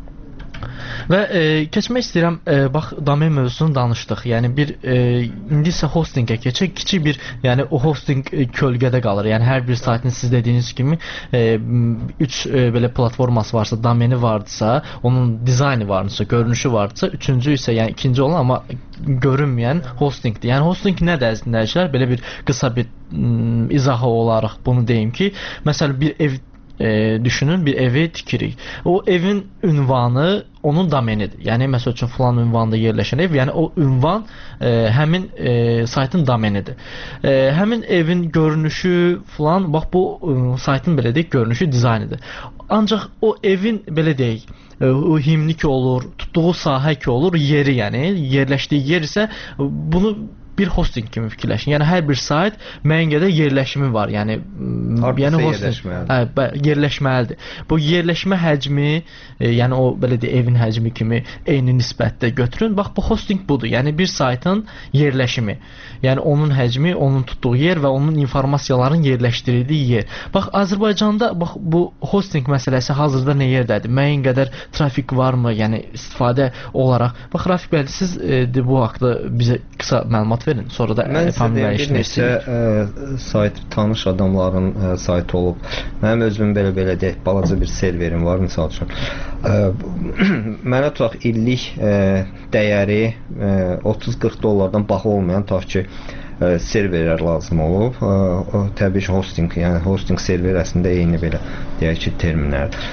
Və e, keçmək istəyirəm, e, bax, domen mövzusunu danışdıq. Yəni bir e, indi isə hostingə keçək. Kiçik bir, yəni o hosting e, kölgədə qalır. Yəni hər bir saytın siz dediyiniz kimi e, üç e, belə platforması varsa, domeni vardısa, onun dizaynı varsa, görünüşü vardısa, üçüncü isə yəni ikinci olan amma görünməyən hostingdir. Yəni hosting nədir əziz dinləyicilər? Belə bir qısa bir m, izahı olaraq bunu deyim ki, məsələn bir ev E, düşünün, bir evi tikirik. O evin ünvanı onun domenidir. Yəni məsəl üçün filan ünvanda yerləşən ev, yəni o ünvan e, həmin e, saytın domenidir. E, həmin evin görünüşü filan, bax bu e, saytın belə deyək, görünüşü, dizaynıdır. Ancaq o evin belə deyək, e, o himni ki olur, tutduğu sahə ki olur, yeri yəni, yerləşdiyi yer isə bunu bir hosting kimi fikirləşin. Yəni hər bir sayt müəyyən qədər yerləşimi var. Yəni yəni hosting hə, yerləşməlidir. Bu yerləşmə həcmi, e, yəni o belə də evin həcmi kimi eyni nisbətdə götürün. Bax bu hosting budur. Yəni bir saytın yerləşimi. Yəni onun həcmi, onun tutduğu yer və onun informasiyaların yerləşdirildiyi yer. Bax Azərbaycanda bax bu hosting məsələsi hazırda nə yerdədir? Müəyyən qədər trafik varmı? Yəni istifadə olaraq. Bax Rafiq bəy, siz e, de, bu haqqda bizə qısa məlumat verin. Sonra da mən sizə bir neçə ə, sayt, tanış adamların ə, saytı olub. Mənim özümün belə-belə deyək, balaca bir serverim var, misal üçün. Ə, mənə tutaq illik ə, dəyəri otuz qırx dollardan baha olmayan tutaq ki, ə, serverlər lazım olub. Ə, ə, təbii ki, hosting, yəni hosting server əslində eyni belə deyək ki, terminlərdir.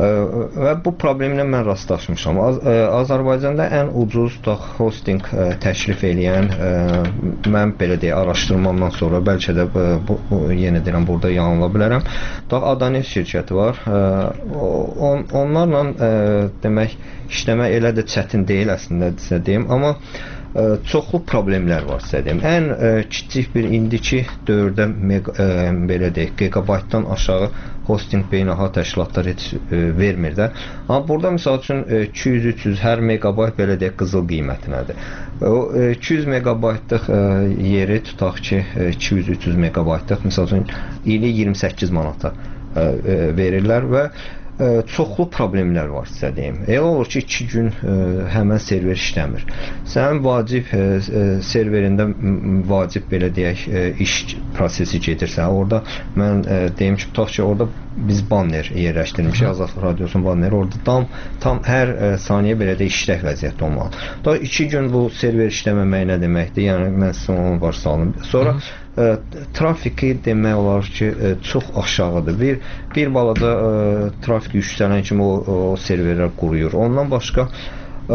Və bu problemlə mən rastlaşmışam. Az, ə, Azərbaycanda ən ucuz tutaq hosting ə, təklif eləyən ə, mən belə deyək, araşdırmamdan sonra bəlkə də ə, bu, bu, yenə deyirəm, burada yanıla bilərəm. Tutaq Adanev şirkəti var. Ə, on, onlarla ə, demək işləmək elə də çətin deyil əslində sizə deyim, amma ə, çoxlu problemlər var sizə deyim. Ən ə, kiçik bir indiki dövrdə mega, ə, belə deyək, gigabaytdan aşağı hosting beynəlxalq təşkilatlar heç e, vermir də. Amma burada misal üçün e, iki yüz üç yüz hər megabayt belə deyək qızıl qiymətinədir. O e, iki yüz megabaytlıq e, yeri tutaq ki, e, iki yüz üç yüz megabaytlıq misal üçün ili iyirmi səkkiz manata e, e, verirlər və e, çoxlu problemlər var sizə deyim. Elə olur ki, iki gün e, həmən server işləmir. Sənin vacib e, e, serverində vacib belə deyək e, iş prosesi gedirsə, orada mən e, deyim ki, tutaq ki, orada biz banner yerləşdirmişik, Azad Radiosunun banneri, orada tam, tam hər e, saniyə belə də işlək vəziyyətdə olmalı. Da iki gün bu server işləməmək nə deməkdir? Yəni mən sizə onu varsalım. Sonra e, trafiki demək olar ki, e, çox aşağıdır. Bir, bir balada e, trafik yüksələn kimi o, o serverlər quruyur. Ondan başqa Ə,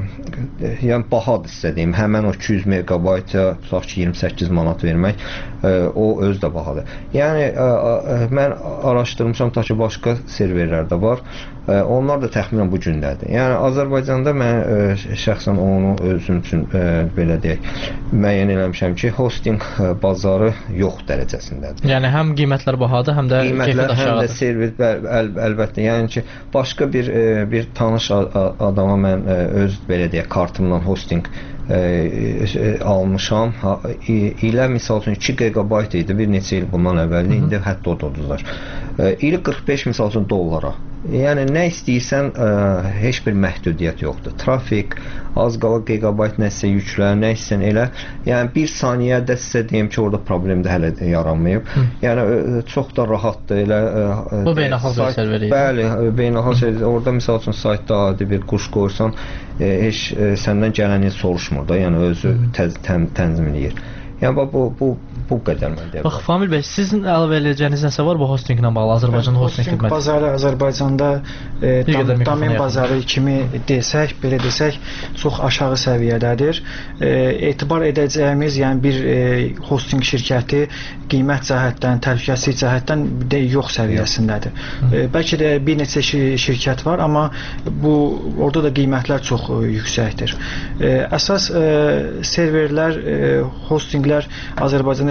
yəni bahadır sizə deyim. Həmən o iki yüz megabayta tutaq ki, iyirmi səkkiz manat vermək, ə, o öz də bahadır. Yəni ə, ə, mən araşdırmışam, ta ki başqa serverlər də var. Ə, onlar da təxminən bu gündədir. Yəni Azərbaycanda mən ə, şəxsən onu özüm üçün ə, belə deyək, müəyyən eləmişəm ki, hosting ə, bazarı yox dərəcəsindədir. Yəni həm qiymətlər bahadır, həm də qiymətlər, həm də server əl, əl, əlbəttə. Yəni ki, başqa bir ə, bir tanış adama mən ə, öz belə deyək kartımla hosting ə, ə, almışam. Ha, ilə misal üçün iki gigabayt idi bir neçə il bundan əvvəl, indi hətta o da uduzlar. İli qırx beş misal üçün dollara. Yəni nə istəyirsən ə, heç bir məhdudiyyət yoxdur. Trafik, az qala gigabayt nəsə yüklə, nə istəyirsən elə. Yəni bir saniyədə sizə deyim ki, orada problem də hələ yaranmayıb. Hı. Yəni ə, çox da rahatdır elə. Ə, Bu beynəlxalq serveri. Bəli, beynəlxalq serveri. Orada məsəl üçün saytda adi bir quş qoysan, ə, heç ə, səndən gələni soruşmur da, yəni özü təz, təm, tənzimləyir. Yəni bu bu bu qədər mən deyirəm. Bax Famil bəy, sizin əlavə edəcəyiniz nəsə var bu hostinglə bağlı Azərbaycan hosting xidməti? Bazarı Azərbaycanda e, dam, domen bazarı kimi desək, belə desək, çox aşağı səviyyədədir. E, etibar edəcəyimiz, yəni bir e, hosting şirkəti qiymət cəhətdən, təhlükəsizlik cəhətdən də yox səviyyəsindədir. E, bəlkə də bir neçə şirkət var, amma bu orada da qiymətlər çox e, yüksəkdir. E, əsas e, serverlər, e, hostinglər Azərbaycanda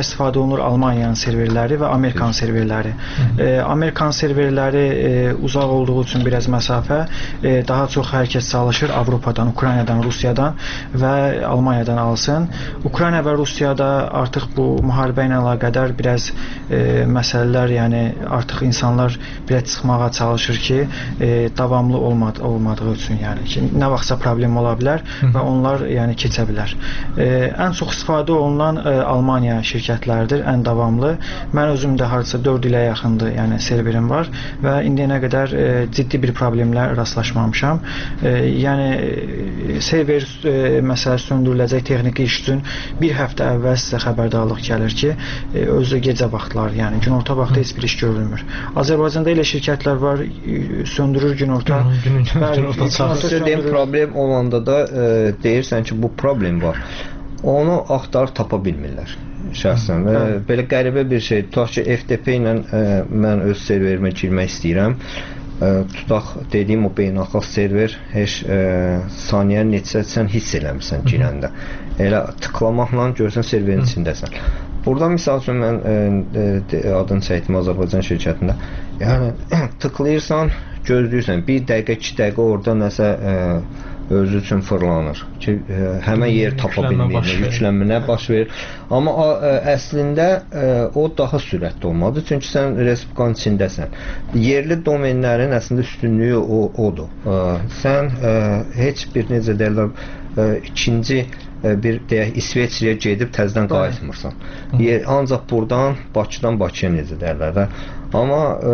istifadə olunur Almaniyanın serverləri və Amerikan serverləri. E, Amerikan serverləri e, uzaq olduğu üçün biraz məsafə, e, daha çox hər kəs çalışır Avropadan, Ukraynadan, Rusiyadan və Almaniyadan alsın. Ukrayna və Rusiyada artıq bu müharibə ilə əlaqədar biraz e, məsələlər, yəni artıq insanlar biraz çıxmağa çalışır ki, e, davamlı olmad olmadığı üçün, yəni ki, nə vaxtsa problem ola bilər və onlar yəni keçə bilər. E, ən çox istifadə olunan e, Almaniya şirkətləridir, ən davamlı. Mən özüm də hardasa dörd ilə yaxındır, yəni serverim var və indiyənə qədər e, ciddi bir problemlə rastlaşmamışam. E, yəni e, server e, məsələ söndürüləcək texniki iş üçün bir həftə əvvəl sizə xəbərdarlıq gəlir ki, e, özü gecə vaxtları, yəni günorta vaxtı heç bir iş görülmür. Azərbaycanda elə şirkətlər var, e, söndürür günorta. Günorta çağırır. Problem olanda da e, deyirsən ki, bu problem var. Onu axtarıb tapa bilmirlər şəxsən. Və belə qəribə bir şey. Tutaq ki, F T P ilə e, mən öz serverimə girmək istəyirəm. E, tutaq dediyim o beynəlxalq server heç e, saniyə neçə sən hiss eləmirsən girəndə. Elə tıklamaqla görsən serverin içindəsən. Burada misal üçün mən e, e, adını çəkdim Azərbaycan şirkətində. Yəni tıklayırsan, gözləyirsən. Bir dəqiqə, iki dəqiqə orada nəsə e, özü üçün fırlanır ki, e, həmən yer tapa bilmir, yüklənmə baş verir. Amma ə, əslində ə, o daha sürətli olmalıdır, çünki sən respublikanın içindəsən. Yerli domenlərin əslində üstünlüyü o, odur. Ə, sən ə, heç bir necə deyirlər, ə, ikinci ə, bir deyək İsveçrəyə gedib təzədən qayıtmırsan. Yer, ancaq buradan Bakıdan Bakıya necə deyirlər də. Amma ə,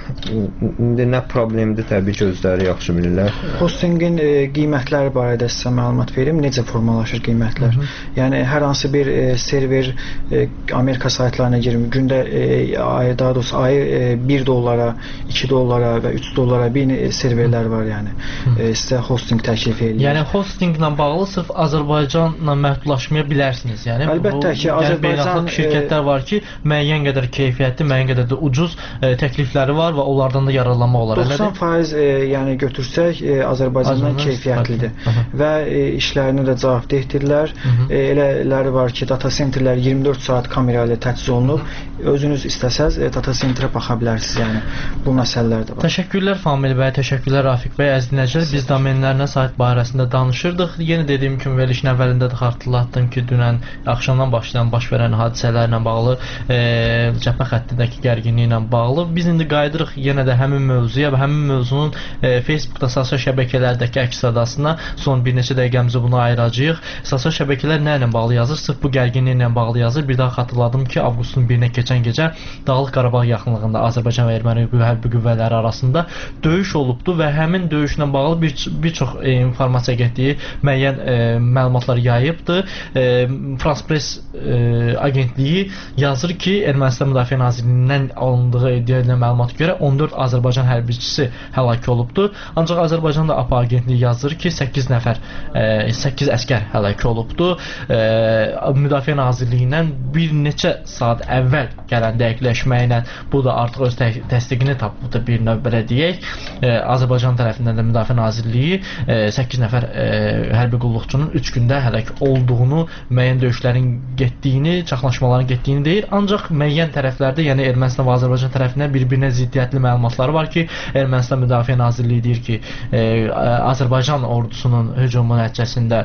indi nə problemdir, təbii ki, özləri yaxşı bilirlər. Hostingin e, qiymətləri barədə sizə məlumat verim. Necə formalaşır qiymətlər? Hı -hı. Yəni hər hansı bir e, server e, Amerika saytlarına girim. Gündə e, ay, daha doğrusu ayı e, bir dollara, iki dollara və üç dollara bir e, serverlər var, yəni. E, sizə hosting təklif edir. Yəni hostinglə bağlı sırf Azərbaycanla məhdudlaşmaya bilərsiniz. Yəni əlbəttə bu, ki, Azərbaycan yəni, şirkətlər var ki, müəyyən qədər keyfiyyətli, müəyyən qədər də ucuz e, təklifləri var və onlardan da yararlanmaq olar. doxsan faiz e, yəni götürsək e, Azərbaycandan keyfiyyətlidir və e, işlərinə də cavabdehdirlər. E, elələri var ki, data centerlər iyirmi dörd saat kamera ilə təchiz olunub. Özünüz istəsəz e, data centerə baxa bilərsiniz, yəni bu məsələlər də var. Təşəkkürlər Famil bəy, təşəkkürlər Rafiq bəy, əziz dinləyicilər. Biz domenlərlə sayt barəsində danışırdıq. Yenə dediyim kimi verilişin əvvəlində də xatırlatdım ki, dünən axşamdan başlayan baş verən hadisələrlə bağlı, e, cəbhə xəttindəki gərginliklə bağlı biz indi qayıdırıq yenə də həmin mövzuya və həmin mövzunun e, Facebookda, sosial şəbəkələrdəki əks sədasına son bir neçə dəqiqəmizi buna ayıracağıq. Sosial şəbəkələr nə ilə bağlı yazır? Sırf bu gərginliklə bağlı yazır. Bir daha xatırladım ki, avqustun birinə keçən gecə Dağlıq Qarabağ yaxınlığında Azərbaycan və Erməni hərbi qüvvələri arasında döyüş olubdu və həmin döyüşlə bağlı bir, bir çox e, informasiya getdiyi müəyyən e, məlumatlar yayıbdı. E, France Press e, agentliyi yazır ki, Ermənistan Müdafiə Nazirliyindən alındığı iddia edilən məlumata görə on dörd Azərbaycan hərbiçisi həlak olubdu. Ancaq Azərbaycan da A P A agentliyi yazır ki, səkkiz nəfər, e, səkkiz əskər həlak olubdu. E, Müdafiə Nazirliyindən bir neçə saat əvvəl gələn dəqiqləşməklə bu da artıq öz tə təsdiqini tapıbdı bir növ belə deyək. E, Azərbaycan tərəfindən də Müdafiə Nazirliyi e, səkkiz nəfər e, hərbi qulluqçunun üç gündə həlak olduğunu, müəyyən döyüşlərin getdiyini, çaxnaşmaların getdiyini deyir. Ancaq müəyyən tərəflərdə, yəni Ermənistan və Azərbaycan tərəfindən bir-birinə ziddiyyətli məlumatları var ki, Ermənistan Müdafiə Nazirliyi deyir ki, e, Azərbaycan ordusunun hücumu nəticəsində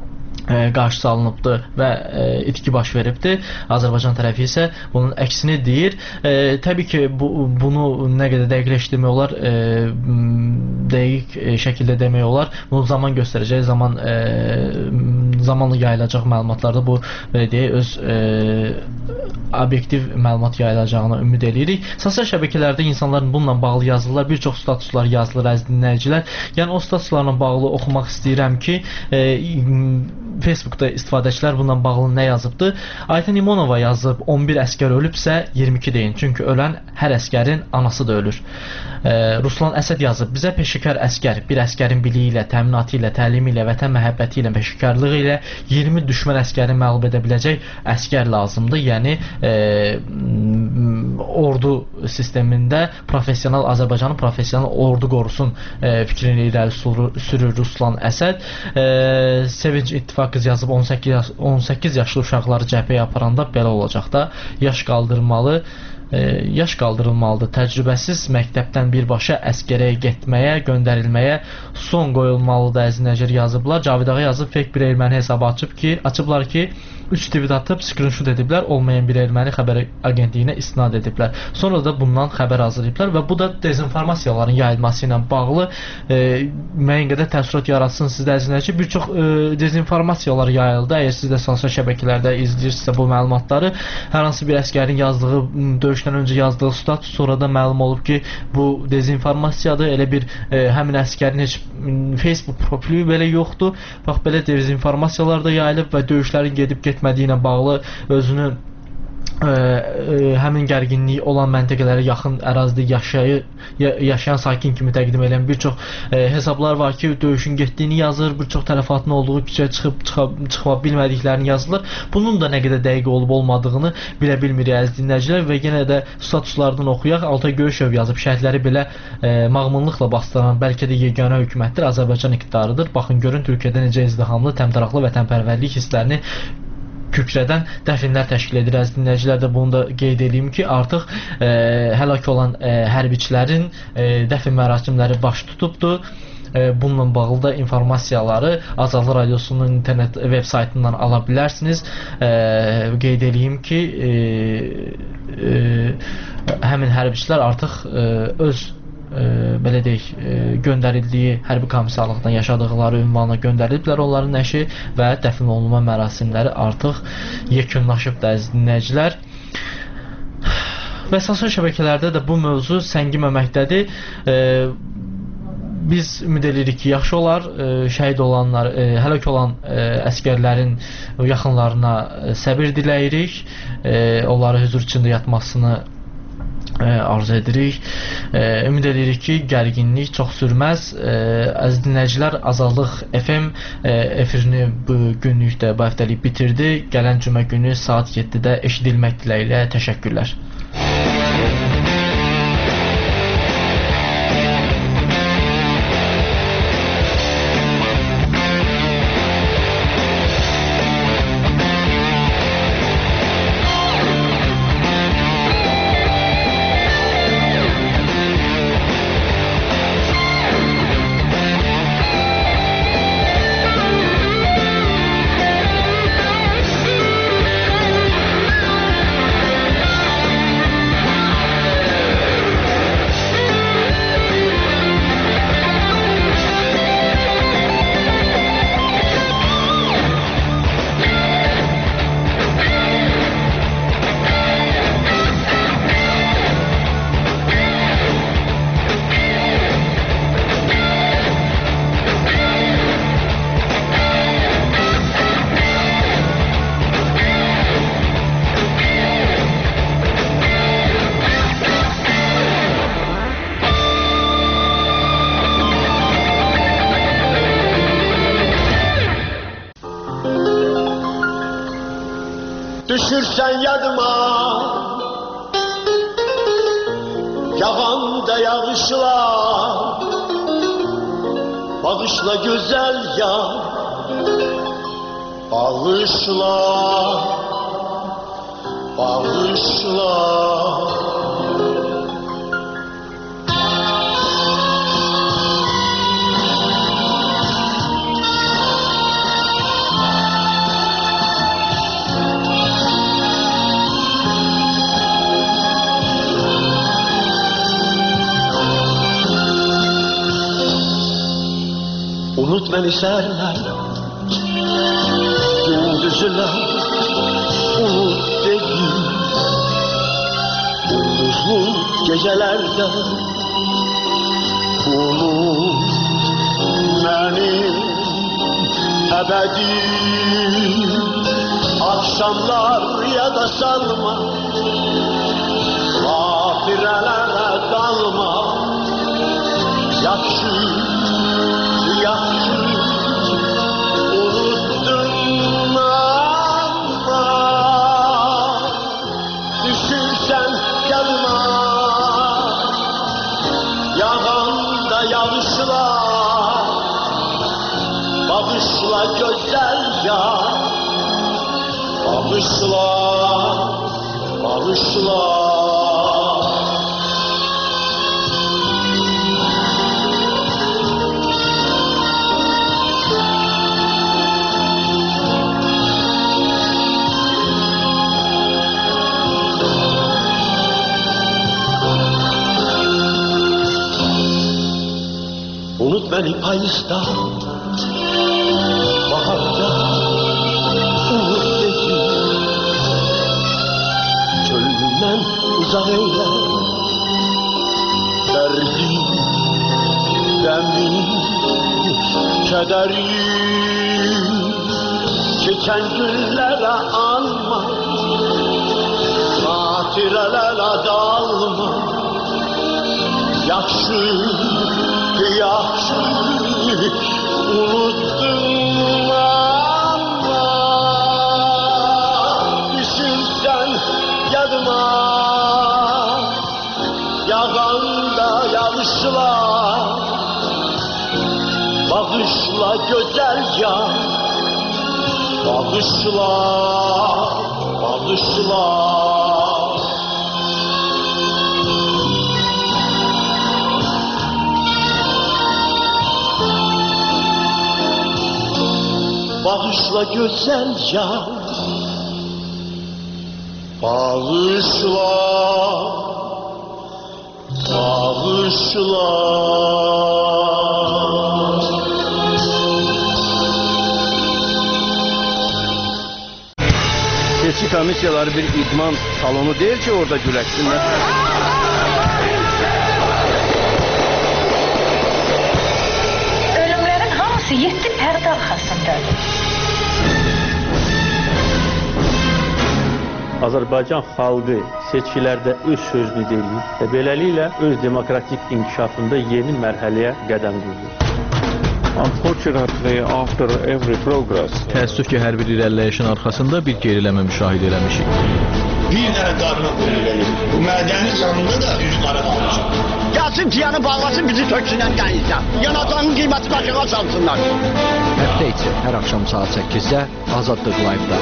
qarşısı alınıbdı və e, itki baş veribdi. Azərbaycan tərəfi isə bunun əksini deyir. E, təbii ki, bu, bunu nə qədər dəqiqləşdirmək olar, e, dəqiq e, şəkildə demək olar. Bunu zaman göstərəcək, zaman e, zamanla yayılacaq məlumatlarda bu belə deyək, öz e, obyektiv məlumat yayılacağına ümid edirik. Sosial şəbəkələrdə insanların bununla bağlı yazılar, bir çox statuslar yazılır, əziz dinləyicilər. Yəni o statuslarla bağlı oxumaq istəyirəm ki, e, Facebookda istifadəçilər bununla bağlı nə yazıbdı? Ayten İmonova yazıb, on bir əskər ölübsə iyirmi iki deyin. Çünki ölən hər əskərin anası da ölür. E, Ruslan Əsəd yazıb, bizə peşəkar əskər, bir əskərin biliyi ilə, təminatı ilə, təlimi ilə, vətən məhəbbəti ilə, peşəkarlığı ilə iyirmi düşmən əskərini məğlub edə biləcək əskər lazımdır. Yəni e, ordu sistemində professional Azərbaycanın professional ordu qorusun e, fikrini irəli sürür Ruslan Əsəd. E, Sevinç İttifaqı yazıb on səkkiz yaşlı uşaqları cəbhəyə aparanda belə olacaq da, yaş qaldırmalı. E, yaş qaldırılmalıdır. Təcrübəsiz məktəbdən birbaşa əskərəyə getməyə, göndərilməyə son qoyulmalıdır əzinəcər yazıblar. Cavidağa yazıb fake bir erməni hesabı açıb ki, açıblar ki, üç tweet atıb screenshot ediblər, olmayan bir erməni xəbər agentliyinə istinad ediblər. Sonra da bundan xəbər hazırlayıblar və bu da dezinformasiyaların yayılması ilə bağlı e, müəyyən qədər təəssürat yaratsın sizdə əzinəcər. Bir çox e, dezinformasiyalar yayıldı. Əgər siz də sosial şəbəkələrdə izləyirsinizsə bu məlumatları, hər hansı bir əskərin yazdığı, döyüşdən öncə yazdığı status sonra da məlum olub ki, bu dezinformasiyadır. Elə bir e, həmin əskərin heç Facebook profili belə yoxdur. Bax, belə dezinformasiyalar da yayılıb və döyüşlərin gedib getmədiyi etmədiyi ilə bağlı özünü ə, ə, həmin gərginliyi olan məntəqələrə yaxın ərazidə yaşayı, ya, yaşayan sakin kimi təqdim edən bir çox ə, hesablar var ki, döyüşün getdiyini yazır, bir çox tələfatın olduğu küçəyə çıxıb çıxa, çıxa bilmədiklərini yazılır. Bunun da nə qədər dəqiq olub olmadığını bilə bilmirik əziz dinləyicilər və yenə də statuslardan oxuyaq. Altay Göyüşev yazıb, şəhidləri belə ə, mağmunluqla bastıran bəlkə də yeganə hökumətdir, Azərbaycan iqtidarıdır. Baxın, görün Türkiyədə necə izdihamlı, təmtəraqlı vətənpərvərlik hisslərini kükrədən dəfinlər təşkil edir. Əziz dinləyicilər də bunu da qeyd edeyim ki, artıq e, həlak olan e, hərbiçilərin e, dəfn mərasimləri baş tutubdur. E, bununla bağlı da informasiyaları Azadlıq Radiosunun internet veb saytından ala bilərsiniz. E, qeyd edeyim ki, e, e, həmin hərbiçilər artıq e, öz E, belə deyək, e, göndərildiyi hərbi komissarlıqdan yaşadıqları ünvana göndəriliblər onların nəşi və dəfn olunma mərasimləri artıq yekunlaşıbdır əziz dinləyicilər. Və sosial şəbəkələrdə də bu mövzu səngiməməkdədir. E, biz ümid edirik ki, yaxşı olar, e, şəhid olanlar, e, həlak olan e, əskərlərin yaxınlarına e, səbir diləyirik, e, onları hüzur içində yatmasını arzu edirik. E, ümid edirik ki, gərginlik çox sürməz. E, əziz dinləyicilər, Azadlıq F M e, efirini bu günlük də bu həftəlik bitirdi. Gələn cümə günü saat yeddidə eşidilmək diləyilə təşəkkürlər. Düşürsen yadıma yağan da yağışlar, bağışla güzel yar, bağışla, bağışla. Unut beni serler, gündüzler, unut dedim. Gündüzlü gecelerde unut beni ebedi. Akşamlar ya da salma, gafirelere dalma. Yakşı Yakşı unuttun ama düşürsen gel Bağışla, bağışla güzel yar. Bağışla, bağışla. Unut beni payızda, baharda, unut beni. Çölünden uzak eyle, derdim, demin, kederim. Geçen günlere anma, hatirelere dalma. Yaxşı, yaxşı, unuttum ama düşünsen yadıma, yağanda yağışlar. Bağışla güzel yar, bağışla, bağışla. Bağışla güzel yar, bağışla, bağışla. Seçki komissiyaları bir idman salonu değil ki orada güleşsinler. Ölümlerin hamısı yetti perde arkasındadır. Azərbaycan xalqı seçkilərdə öz sözünü deyir və beləliklə öz demokratik inkişafında yeni mərhələyə qədəm qoyur. Unfortunately, after every progress, təəssüf ki, hər bir irəliləyişin arxasında bir geriləmə müşahidə eləmişik. Bir dənə qarnı qırılır. Bu mədəni canında da üz qara qalmışıq. Gəlsin piyanı bağlasın, bizi töksünən dənizdən. Yanacağının qiymətini aşağı salsınlar. Həftə içi hər axşam saat səkkizdə Azadlıq Live-da.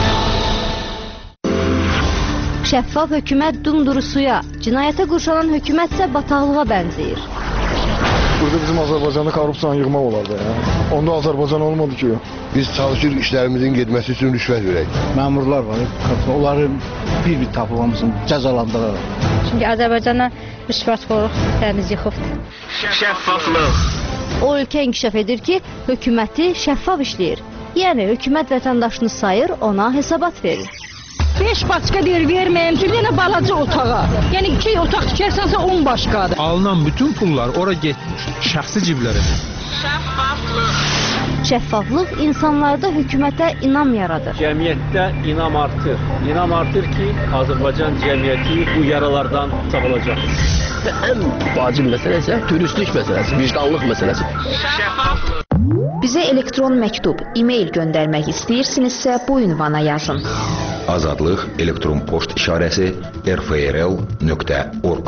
Şəffaf hökumət dumduru suya, cinayətə qurşanan hökumət isə bataqlığa bənzəyir. Burada bizim Azərbaycanda korrupsiyanı yığmaq olardı ya. Onda Azərbaycan olmadı ki. Biz çalışırıq işlərimizin getməsi üçün rüşvət verək. Məmurlar var, onları bir-bir tapılmamızın cəzalandıraraq. Çünki Azərbaycana rüşvətxorluq təmiz yıxıbdır. Şəffaflıq. O ölkə inkişaf edir ki, hökuməti şəffaf işləyir. Yəni, hökumət vətəndaşını sayır, ona hesabat verir. beş başqa deyir, verməyəm ki, bir dənə balaca otağa. Yəni, iki otaq tikərsənsə on başqadır. Alınan bütün pullar ora getmiş, şəxsi ciblərə. Şəffaflıq. Şəffaflıq insanlarda hökumətə inam yaradır. Cəmiyyətdə inam artır. İnam artır ki, Azərbaycan cəmiyyəti bu yaralardan sağolacaq. Ən vacib məsələ isə turistlik məsələsi, vicdanlıq məsələsi. Şəffaflıq. Bizə elektron məktub, e-mail göndərmək istəyirsinizsə bu ünvana yazın. Azadlıq elektron poçt işarəsi r f r l nöqtə org.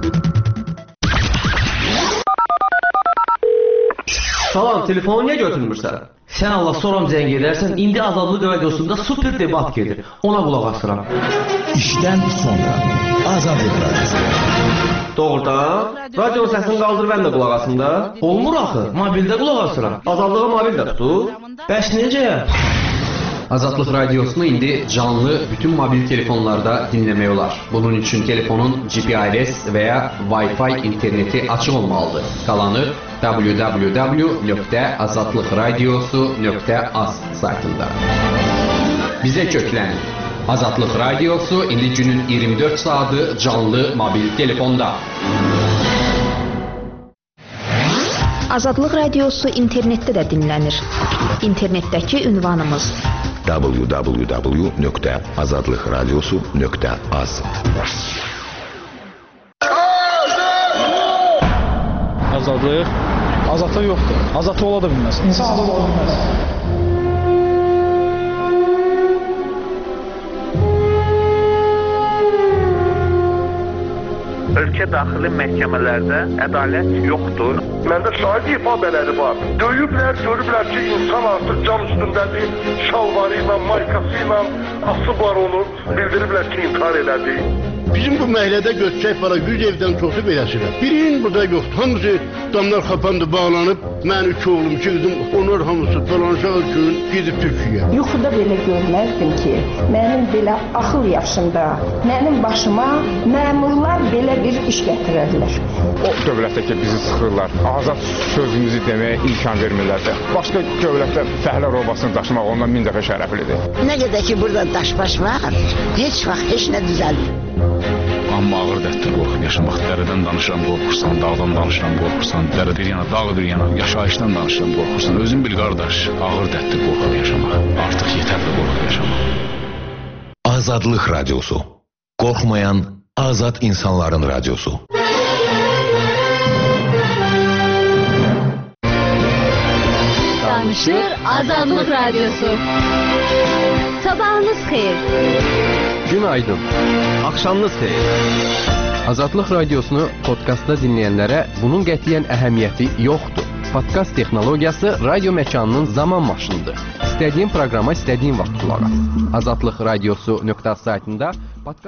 Salam, telefonu niyə götürmürsən? Sən Allah soram zəng edərsən, indi Azadlıq radiosunda super debat gedir. Ona qulaq asıram. İşdən sonra Azadlıq radiosu. Doğrudan? Radio səsini qaldır, mən də qulaq asım da. Olmur axı, mobildə qulaq asıram. Azadlığa mobil də tutur. Bəs necə? Azadlıq radiosunu indi canlı bütün mobil telefonlarda dinləmək olar. Bunun üçün telefonun G P R S və ya Wi-Fi interneti açıq olmalıdır. Qalanı w w w nöqtə azadlıqradiosu nöqtə az saytında. Bizə köklənin. Azadlıq radiosu indi günün iyirmi dörd saatı canlı mobil telefonda. Azadlıq radiosu internetdə də dinlənir. İnternetdəki ünvanımız w w w nöqtə azadlıqradiosu nöqtə az. Azadlıq? Azadlıq yoxdur. Azadlıq ola da bilməz. İnsan azad ola bilməz. ölkə daxili məhkəmələrdə ədalət yoxdur. Məndə şahid ifabələri var. Döyüblər, görüblər ki, insan artıq cam üstündədir, şalvarı ilə, maykası ilə asıblar onu, bildiriblər ki, intihar elədi. Bizim bu məhəllədə götürək var, yüz evdən çoxu beləsidir. Birinin burada yoxdur. Hamısı damlar xapandı, bağlanıb. Mən üç oğlum, iki qızım, onlar hamısı dolanacaq üçün gidib Türkiyəyə. Yuxuda belə görməzdim ki, mənim belə axıl yaşımda, mənim başıma məmurlar belə bir iş gətirərlər. O dövlətdə ki, bizi sıxırlar, azad sözümüzü deməyə imkan vermirlərsə, başqa dövlətdə fəhlər obasını daşımaq ondan min dəfə şərəflidir. Nə qədər ki, burada daşbaş var, heç vaxt heç nə düzəlmir. Amma ağır dərddir qorxub yaşamaq. Dərədən danışıram, qorxursan, dağdan danışıram, qorxursan, dərə bir yana, dağ bir yana, yaşayışdan danışıram, qorxursan. Özün bil qardaş, ağır dərddir qorxub yaşamaq. Artıq yetərli qorxub yaşamaq. Azadlıq Radyosu. Qorxmayan azad insanların radyosu. Danışır Azadlıq Radyosu. Sabahınız xeyir. Günaydın. Axşamınız xeyir. Azadlıq Radiosunu podkastda dinləyənlərə bunun qətiyyən əhəmiyyəti yoxdur. Podkast texnologiyası radio məkanının zaman maşınıdır. İstədiyin proqrama istədiyin vaxt qulaq as. azadlıq radiosu nöqtə az saytında